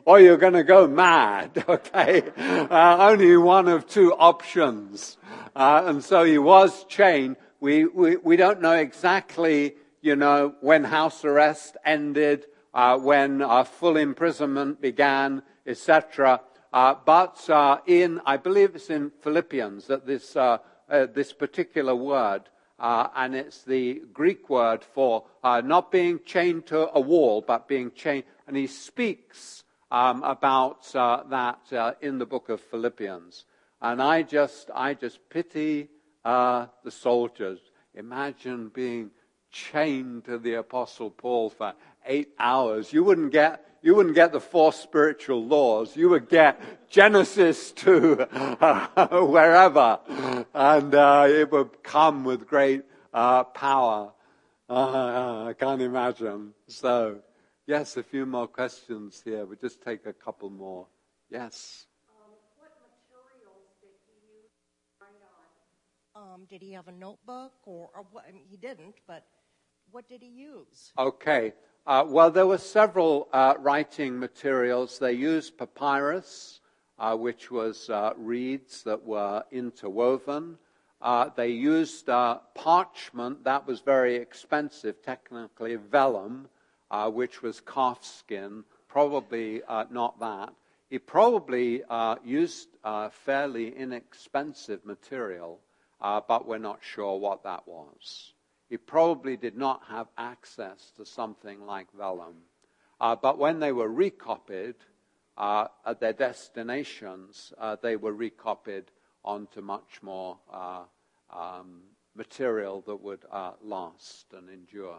or you're going to go mad, okay? Uh, only one of two options. Uh, and so he was chained. We, we, we don't know exactly, you know, when house arrest ended, uh, when uh, full imprisonment began, et cetera. Uh, but uh, in, I believe it's in Philippians that this, uh, uh, this particular word, uh, and it's the Greek word for uh, not being chained to a wall, but being chained, and he speaks um, about uh, that uh, in the book of Philippians. And I just, I just pity uh, the soldiers. Imagine being chained to the Apostle Paul for eight hours. You wouldn't get, you wouldn't get the four spiritual laws. You would get Genesis to uh, wherever, and uh, it would come with great uh, power. Uh, I can't imagine. So, yes, a few more questions here. We'll just take a couple more. Yes. Um, what materials did he use to write on? Um, did he have a notebook, or, or what? I mean, he didn't, but what did he use? Okay. Uh, well, there were several uh, writing materials. They used papyrus, uh, which was uh, reeds that were interwoven. Uh, they used uh, parchment. That was very expensive, technically vellum, uh, which was calf skin. Probably uh, not that. He probably uh, used uh, fairly inexpensive material, uh, but we're not sure what that was. He probably did not have access to something like vellum. Uh, but when they were recopied uh, at their destinations, uh, they were recopied onto much more uh, um, material that would uh, last and endure.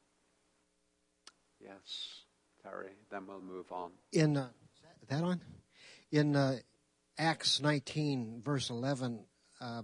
Yes, Terry, then we'll move on. In uh, is that on? In uh, Acts nineteen, verse eleven, uh,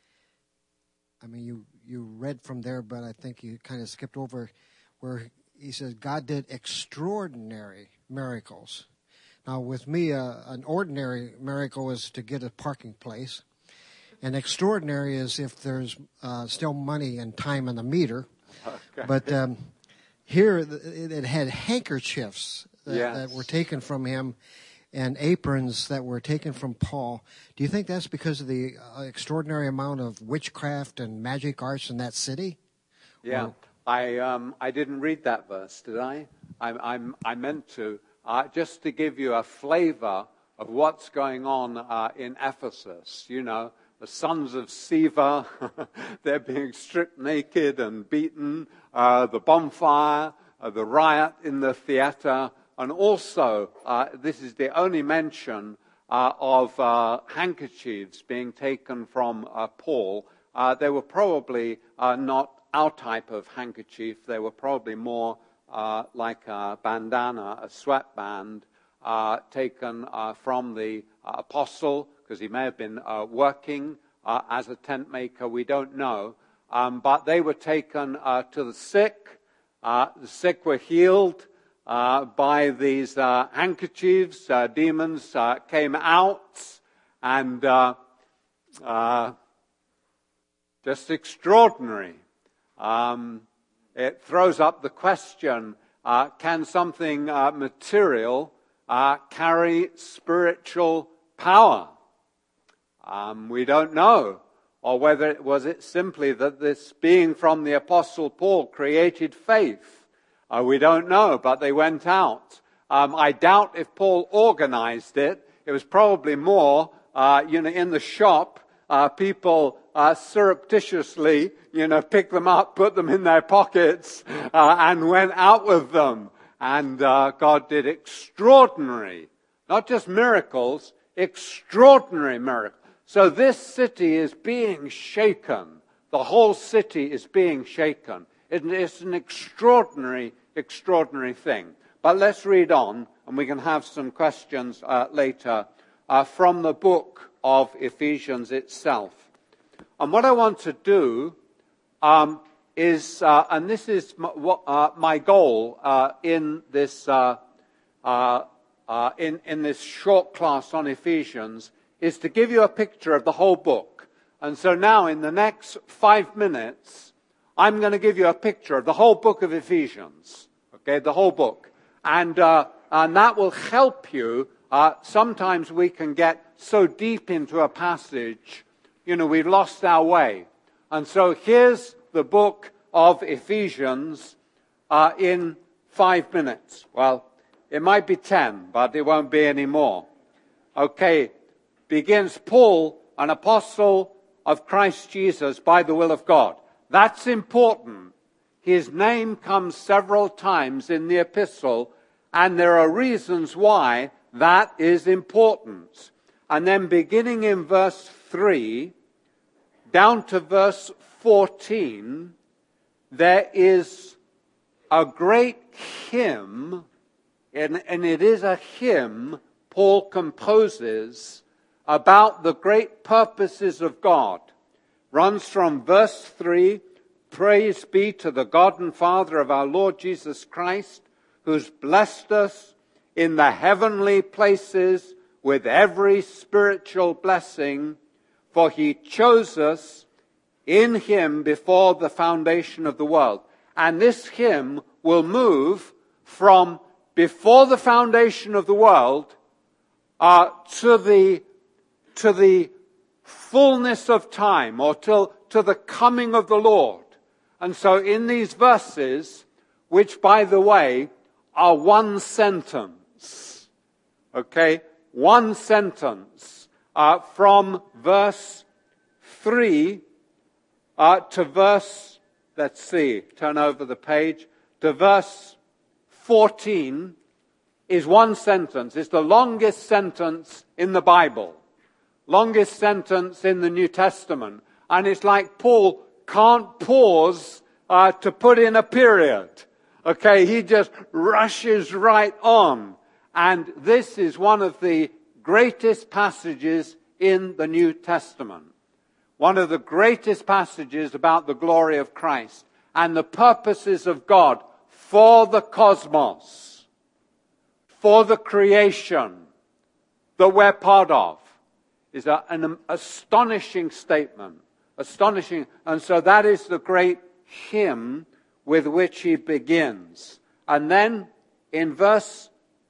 I mean, you, you read from there, but I think you kind of skipped over where he says God did extraordinary miracles. Now, with me, uh, an ordinary miracle is to get a parking place. And extraordinary is if there's uh, still money and time in the meter. Okay. But um, here it, it had handkerchiefs that, yes. that were taken from him and aprons that were taken from Paul. Do you think that's because of the uh, extraordinary amount of witchcraft and magic arts in that city? Yeah, or... I um, I didn't read that verse, did I? I, I'm, I meant to, uh, just to give you a flavor of what's going on uh, in Ephesus. You know, the sons of Sceva, they're being stripped naked and beaten, uh, the bonfire, uh, the riot in the theater, and also, uh, this is the only mention uh, of uh, handkerchiefs being taken from uh, Paul. Uh, they were probably uh, not our type of handkerchief. They were probably more uh, like a bandana, a sweatband, uh, taken uh, from the uh, apostle, because he may have been uh, working uh, as a tent maker. We don't know. Um, but they were taken uh, to the sick. Uh, the sick were healed. Uh, by these uh, handkerchiefs, uh, demons uh, came out, and uh, uh, just extraordinary. Um, it throws up the question, uh, can something uh, material uh, carry spiritual power? Um, we don't know. Or whether it was it simply that this being from the Apostle Paul created faith. Uh, we don't know, but they went out. Um, I doubt if Paul organized it. It was probably more, uh, you know, in the shop, uh, people uh, surreptitiously, you know, picked them up, put them in their pockets, uh, and went out with them. And uh, God did extraordinary, not just miracles, extraordinary miracles. So this city is being shaken. The whole city is being shaken. It, it's an extraordinary extraordinary thing. But let's read on, and we can have some questions uh, later uh, from the book of Ephesians itself. And what I want to do um, is, uh, and this is m- what, uh, my goal uh, in this uh, uh, uh, in in this short class on Ephesians, is to give you a picture of the whole book. And so now, in the next five minutes, I'm going to give you a picture of the whole book of Ephesians, okay, the whole book. And uh, and that will help you. Uh, sometimes we can get so deep into a passage, you know, we've lost our way. And so here's the book of Ephesians uh, in five minutes. Well, it might be ten, but it won't be any more. Okay, begins Paul, an apostle of Christ Jesus by the will of God. That's important. His name comes several times in the epistle, and there are reasons why that is important. And then beginning in verse three, down to verse fourteen, there is a great hymn, and, and it is a hymn Paul composes about the great purposes of God. Runs from verse three, praise be to the God and Father of our Lord Jesus Christ, who's blessed us in the heavenly places with every spiritual blessing, for he chose us in him before the foundation of the world. And this hymn will move from before the foundation of the world uh, to the to the fullness of time, or till to the coming of the Lord. And so in these verses, which by the way are one sentence, okay, one sentence uh, from verse three uh, to verse, let's see, turn over the page, to verse fourteen is one sentence. It's the longest sentence in the Bible, longest sentence in the New Testament. And it's like Paul can't pause uh, to put in a period. Okay, he just rushes right on. And this is one of the greatest passages in the New Testament. One of the greatest passages about the glory of Christ and the purposes of God for the cosmos, for the creation that we're part of, is a, an astonishing statement. Astonishing. And so that is the great hymn with which he begins. And then in verse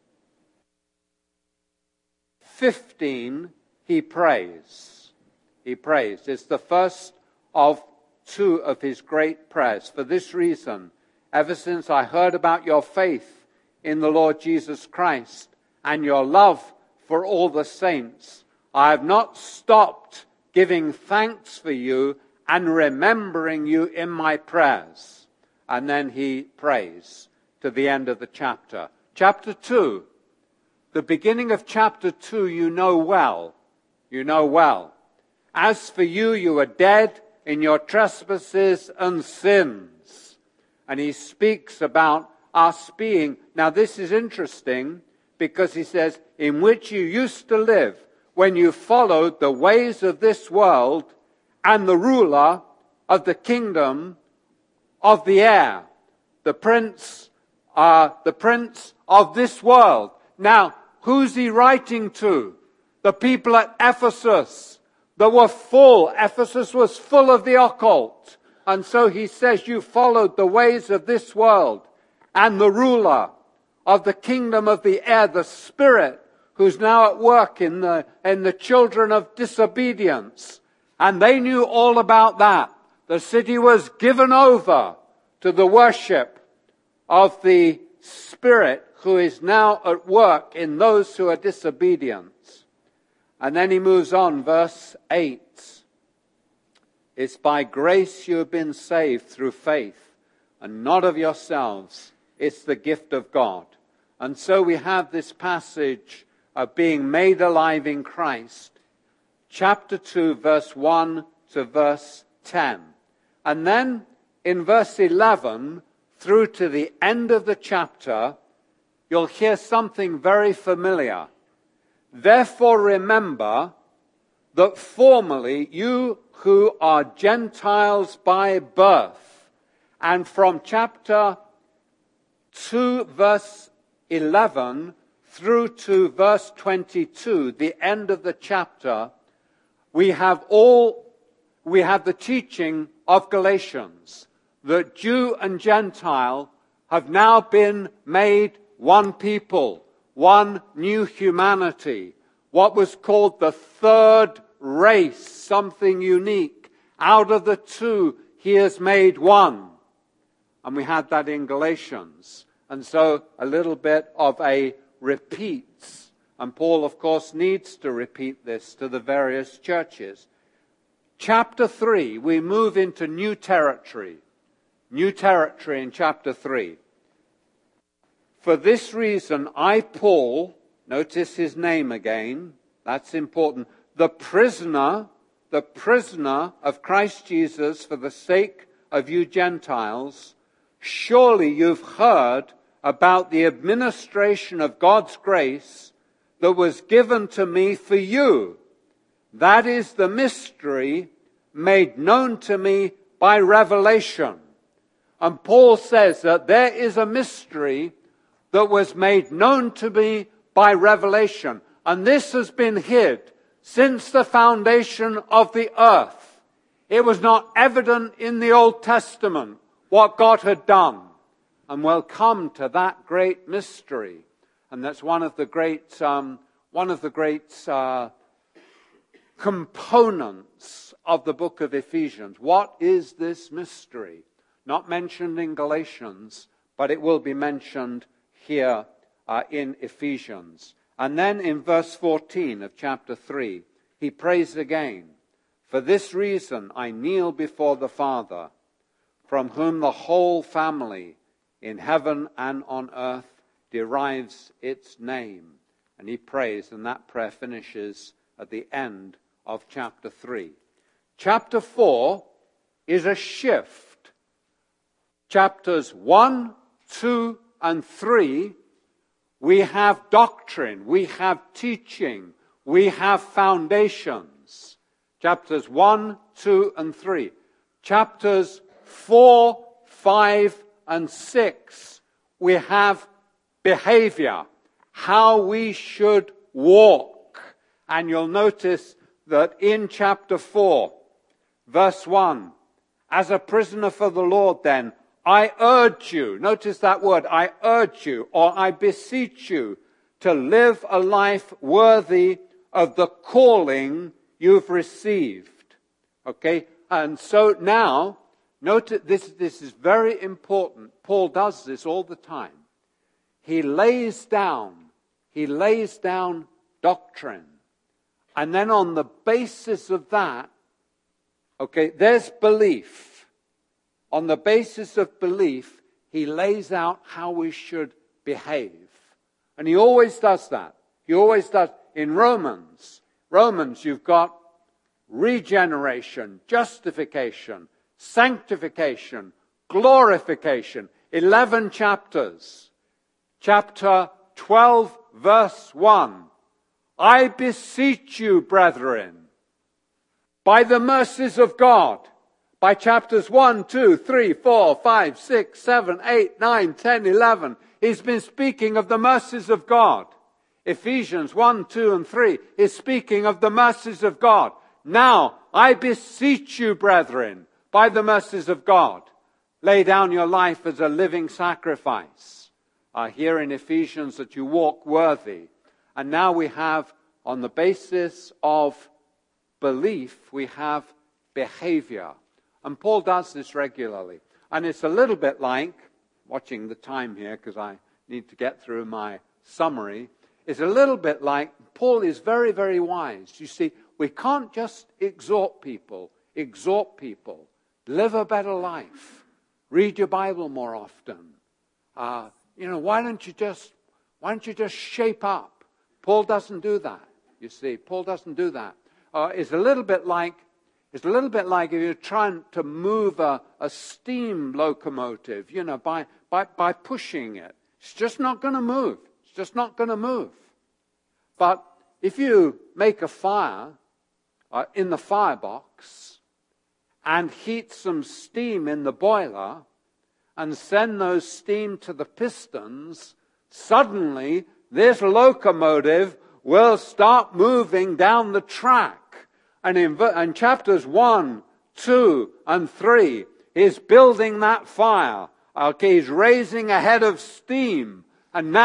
fifteen, he prays. He prays. It's the first of two of his great prayers. For this reason, ever since I heard about your faith in the Lord Jesus Christ and your love for all the saints, I have not stopped giving thanks for you and remembering you in my prayers. And then he prays to the end of the chapter. Chapter two. The beginning of chapter two you know well. You know well. As for you, you are dead in your trespasses and sins. And he speaks about us being. Now this is interesting because he says, in which you used to live when you followed the ways of this world and the ruler of the kingdom of the air, the prince, uh, the prince of this world. Now, who's he writing to? The people at Ephesus that were full. Ephesus was full of the occult. And so he says, you followed the ways of this world and the ruler of the kingdom of the air, the spirit who's now at work in the, in the children of disobedience. And they knew all about that. The city was given over to the worship of the spirit who is now at work in those who are disobedient. And then he moves on, verse eight. It's by grace you have been saved through faith, and not of yourselves. It's the gift of God. And so we have this passage of being made alive in Christ. Chapter two, verse one to verse ten. And then in verse eleven, through to the end of the chapter, you'll hear something very familiar. Therefore remember that formerly you who are Gentiles by birth. And from chapter two, verse eleven, through to verse twenty-two, the end of the chapter, we have all, we have the teaching of Galatians, that Jew and Gentile have now been made one people. one new humanity, what was called the third race, something unique. Out of the two, he has made one. And we had that in Galatians. And so a little bit of a repeats. And Paul, of course, needs to repeat this to the various churches. Chapter three, we move into new territory. New territory in chapter three. For this reason, I, Paul, notice his name again, that's important, the prisoner, the prisoner of Christ Jesus for the sake of you Gentiles, surely you've heard about the administration of God's grace that was given to me for you. That is the mystery made known to me by revelation. And Paul says that there is a mystery that was made known to me by revelation. And this has been hid since the foundation of the earth. It was not evident in the Old Testament what God had done. And we'll come to that great mystery. And that's one of the great, um, one of the great uh, components of the book of Ephesians. What is this mystery? Not mentioned in Galatians, but it will be mentioned here uh, in Ephesians. And then in verse fourteen of chapter three, he prays again, for this reason I kneel before the Father, from whom the whole family in heaven and on earth derives its name. And he prays, and that prayer finishes at the end of chapter three. Chapter four is a shift. Chapters one, two, and three, we have doctrine, we have teaching, we have foundations. Chapters one, two, and three. Chapters four, five, and six, we have behavior, how we should walk. And you'll notice that in chapter four, verse one, as a prisoner for the Lord then, I urge you, notice that word, I urge you, or I beseech you, to live a life worthy of the calling you've received. Okay? And so now, notice this, this is very important. Paul does this all the time. He lays down, he lays down doctrine. And then on the basis of that, okay, there's belief. On the basis of belief, he lays out how we should behave. And he always does that. He always does. In Romans, Romans, you've got regeneration, justification, sanctification, glorification. Eleven chapters. Chapter twelve, verse one. I beseech you, brethren, by the mercies of God. By chapters one, two, three, four, five, six, seven, eight, nine, ten, eleven, he's been speaking of the mercies of God. Ephesians one, two, and three is speaking of the mercies of God. Now, I beseech you, brethren, by the mercies of God, lay down your life as a living sacrifice. Uh, here in Ephesians, that you walk worthy. And now we have, on the basis of belief, we have behavior. And Paul does this regularly. And it's a little bit like, watching the time here because I need to get through my summary, it's a little bit like, Paul is very, very wise. You see, we can't just exhort people, exhort people, live a better life, read your Bible more often. Uh, you know, why don't you just, why don't you just shape up? Paul doesn't do that, you see. Paul doesn't do that. Uh, it's a little bit like, It's a little bit like if you're trying to move a, a steam locomotive, you know, by, by, by pushing it. It's just not going to move. It's just not going to move. But if you make a fire uh, in the firebox and heat some steam in the boiler and send those steam to the pistons, suddenly this locomotive will start moving down the track. And in, in chapters one, two, and three, he's building that fire. Okay, he's raising a head of steam. And now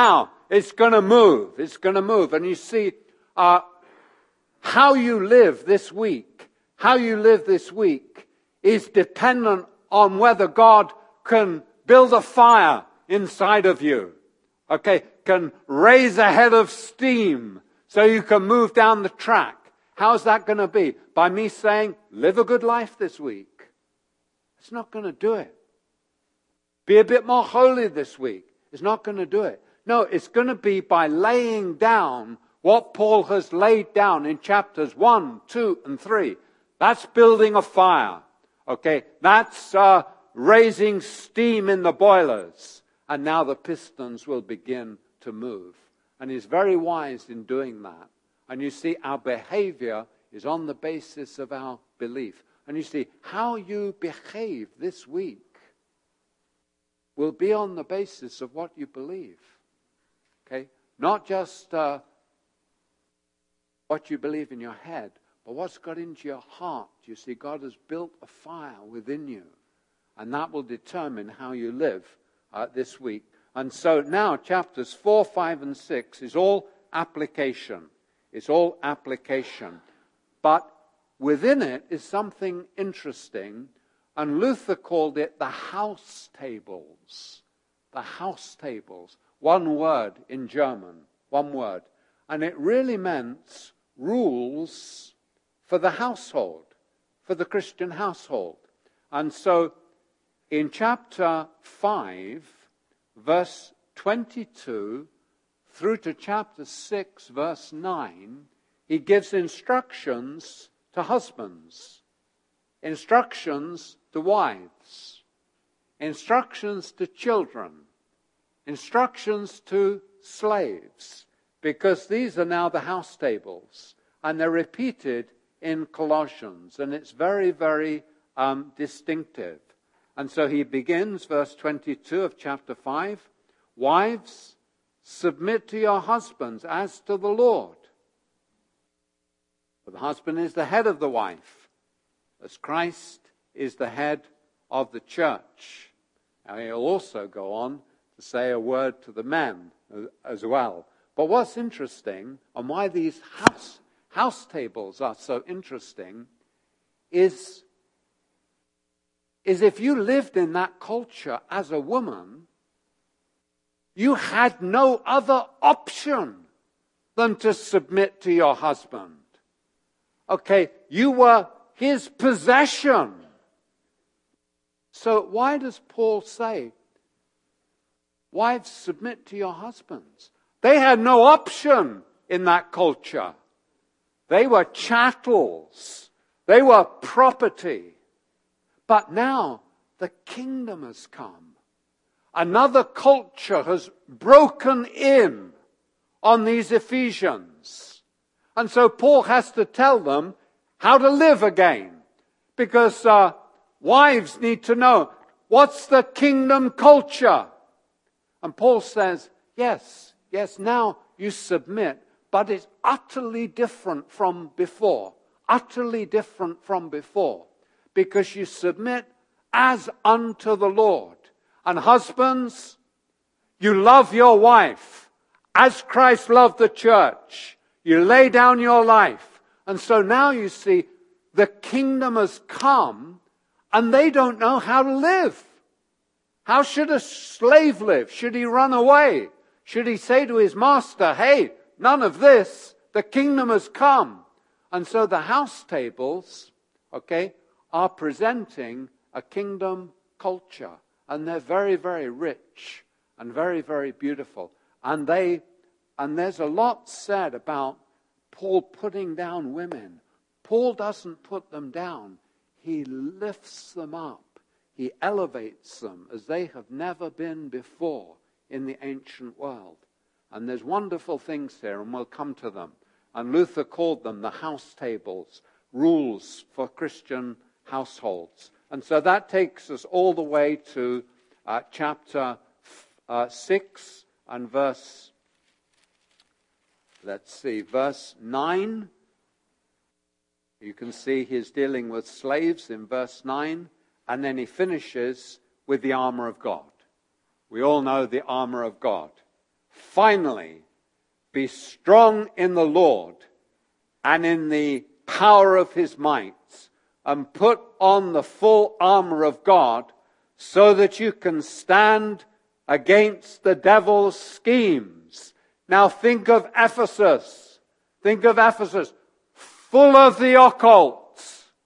it's going to move. It's going to move. And you see, uh, how you live this week, how you live this week is dependent on whether God can build a fire inside of you. Okay, can raise a head of steam so you can move down the track. How's that going to be? By me saying, live a good life this week. It's not going to do it. Be a bit more holy this week. It's not going to do it. No, it's going to be by laying down what Paul has laid down in chapters one, two, and three. That's building a fire. Okay, that's uh, raising steam in the boilers. And now the pistons will begin to move. And he's very wise in doing that. And you see, our behavior is on the basis of our belief. And you see, how you behave this week will be on the basis of what you believe. Okay? Not just uh, what you believe in your head, but what's got into your heart. You see, God has built a fire within you. And that will determine how you live uh, this week. And so now chapters four, five, and six is all application. It's all application. But within it is something interesting. And Luther called it the house tables. The house tables. One word in German. One word. And it really meant rules for the household. For the Christian household. And so in chapter five, verse twenty-two, through to chapter six, verse nine, he gives instructions to husbands, instructions to wives, instructions to children, instructions to slaves, because these are now the house tables, and they're repeated in Colossians, and it's very, very um, distinctive. And so he begins, verse twenty-two of chapter five, wives, submit to your husbands as to the Lord. For the husband is the head of the wife, as Christ is the head of the church. Now he'll also go on to say a word to the men as well. But what's interesting, and why these house, house tables are so interesting, is, is if you lived in that culture as a woman, you had no other option than to submit to your husband. Okay, you were his possession. So why does Paul say, wives, submit to your husbands? They had no option in that culture. They were chattels. They were property. But now the kingdom has come. Another culture has broken in on these Ephesians. And so Paul has to tell them how to live again. Because uh, wives need to know, what's the kingdom culture? And Paul says, yes, yes, now you submit, but it's utterly different from before. Utterly different from before. Because you submit as unto the Lord. And husbands, you love your wife as Christ loved the church. You lay down your life. And so now you see the kingdom has come and they don't know how to live. How should a slave live? Should he run away? Should he say to his master, hey, none of this, the kingdom has come. And so the house tables, okay, are presenting a kingdom culture. And they're very, very rich and very, very beautiful. And they, and there's a lot said about Paul putting down women. Paul doesn't put them down. He lifts them up. He elevates them as they have never been before in the ancient world. And there's wonderful things here, and we'll come to them. And Luther called them the house tables, rules for Christian households. And so that takes us all the way to uh, chapter uh, six and verse, let's see, verse nine. You can see he's dealing with slaves in verse nine. And then he finishes with the armor of God. We all know the armor of God. Finally, be strong in the Lord and in the power of his might, and put on the full armor of God so that you can stand against the devil's schemes. Now think of Ephesus. Think of Ephesus, full of the occult,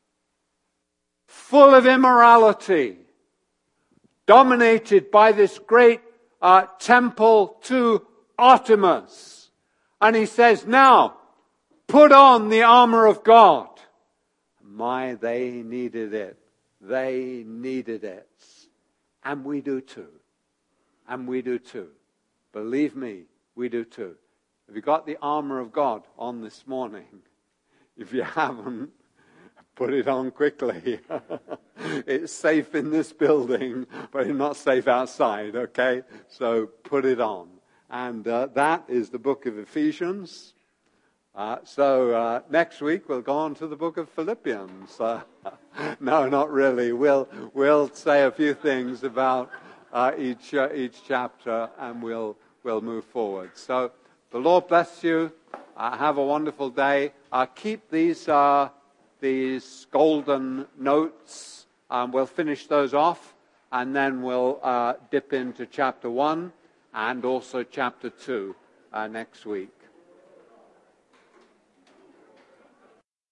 full of immorality, dominated by this great uh, temple to Artemis. And he says, now, put on the armor of God. My, they needed it. They needed it. And we do too. And we do too. Believe me, we do too. Have you got the armor of God on this morning? If you haven't, put it on quickly. It's safe in this building, but it's not safe outside, okay? So put it on. And uh, that is the book of Ephesians. Uh, so uh, next week we'll go on to the book of Philippians. Uh, no, not really. We'll we'll say a few things about uh, each uh, each chapter, and we'll we'll move forward. So the Lord bless you. Uh, have a wonderful day. Uh, keep these uh, these golden notes. Um, we'll finish those off, and then we'll uh, dip into chapter one and also chapter two uh, next week.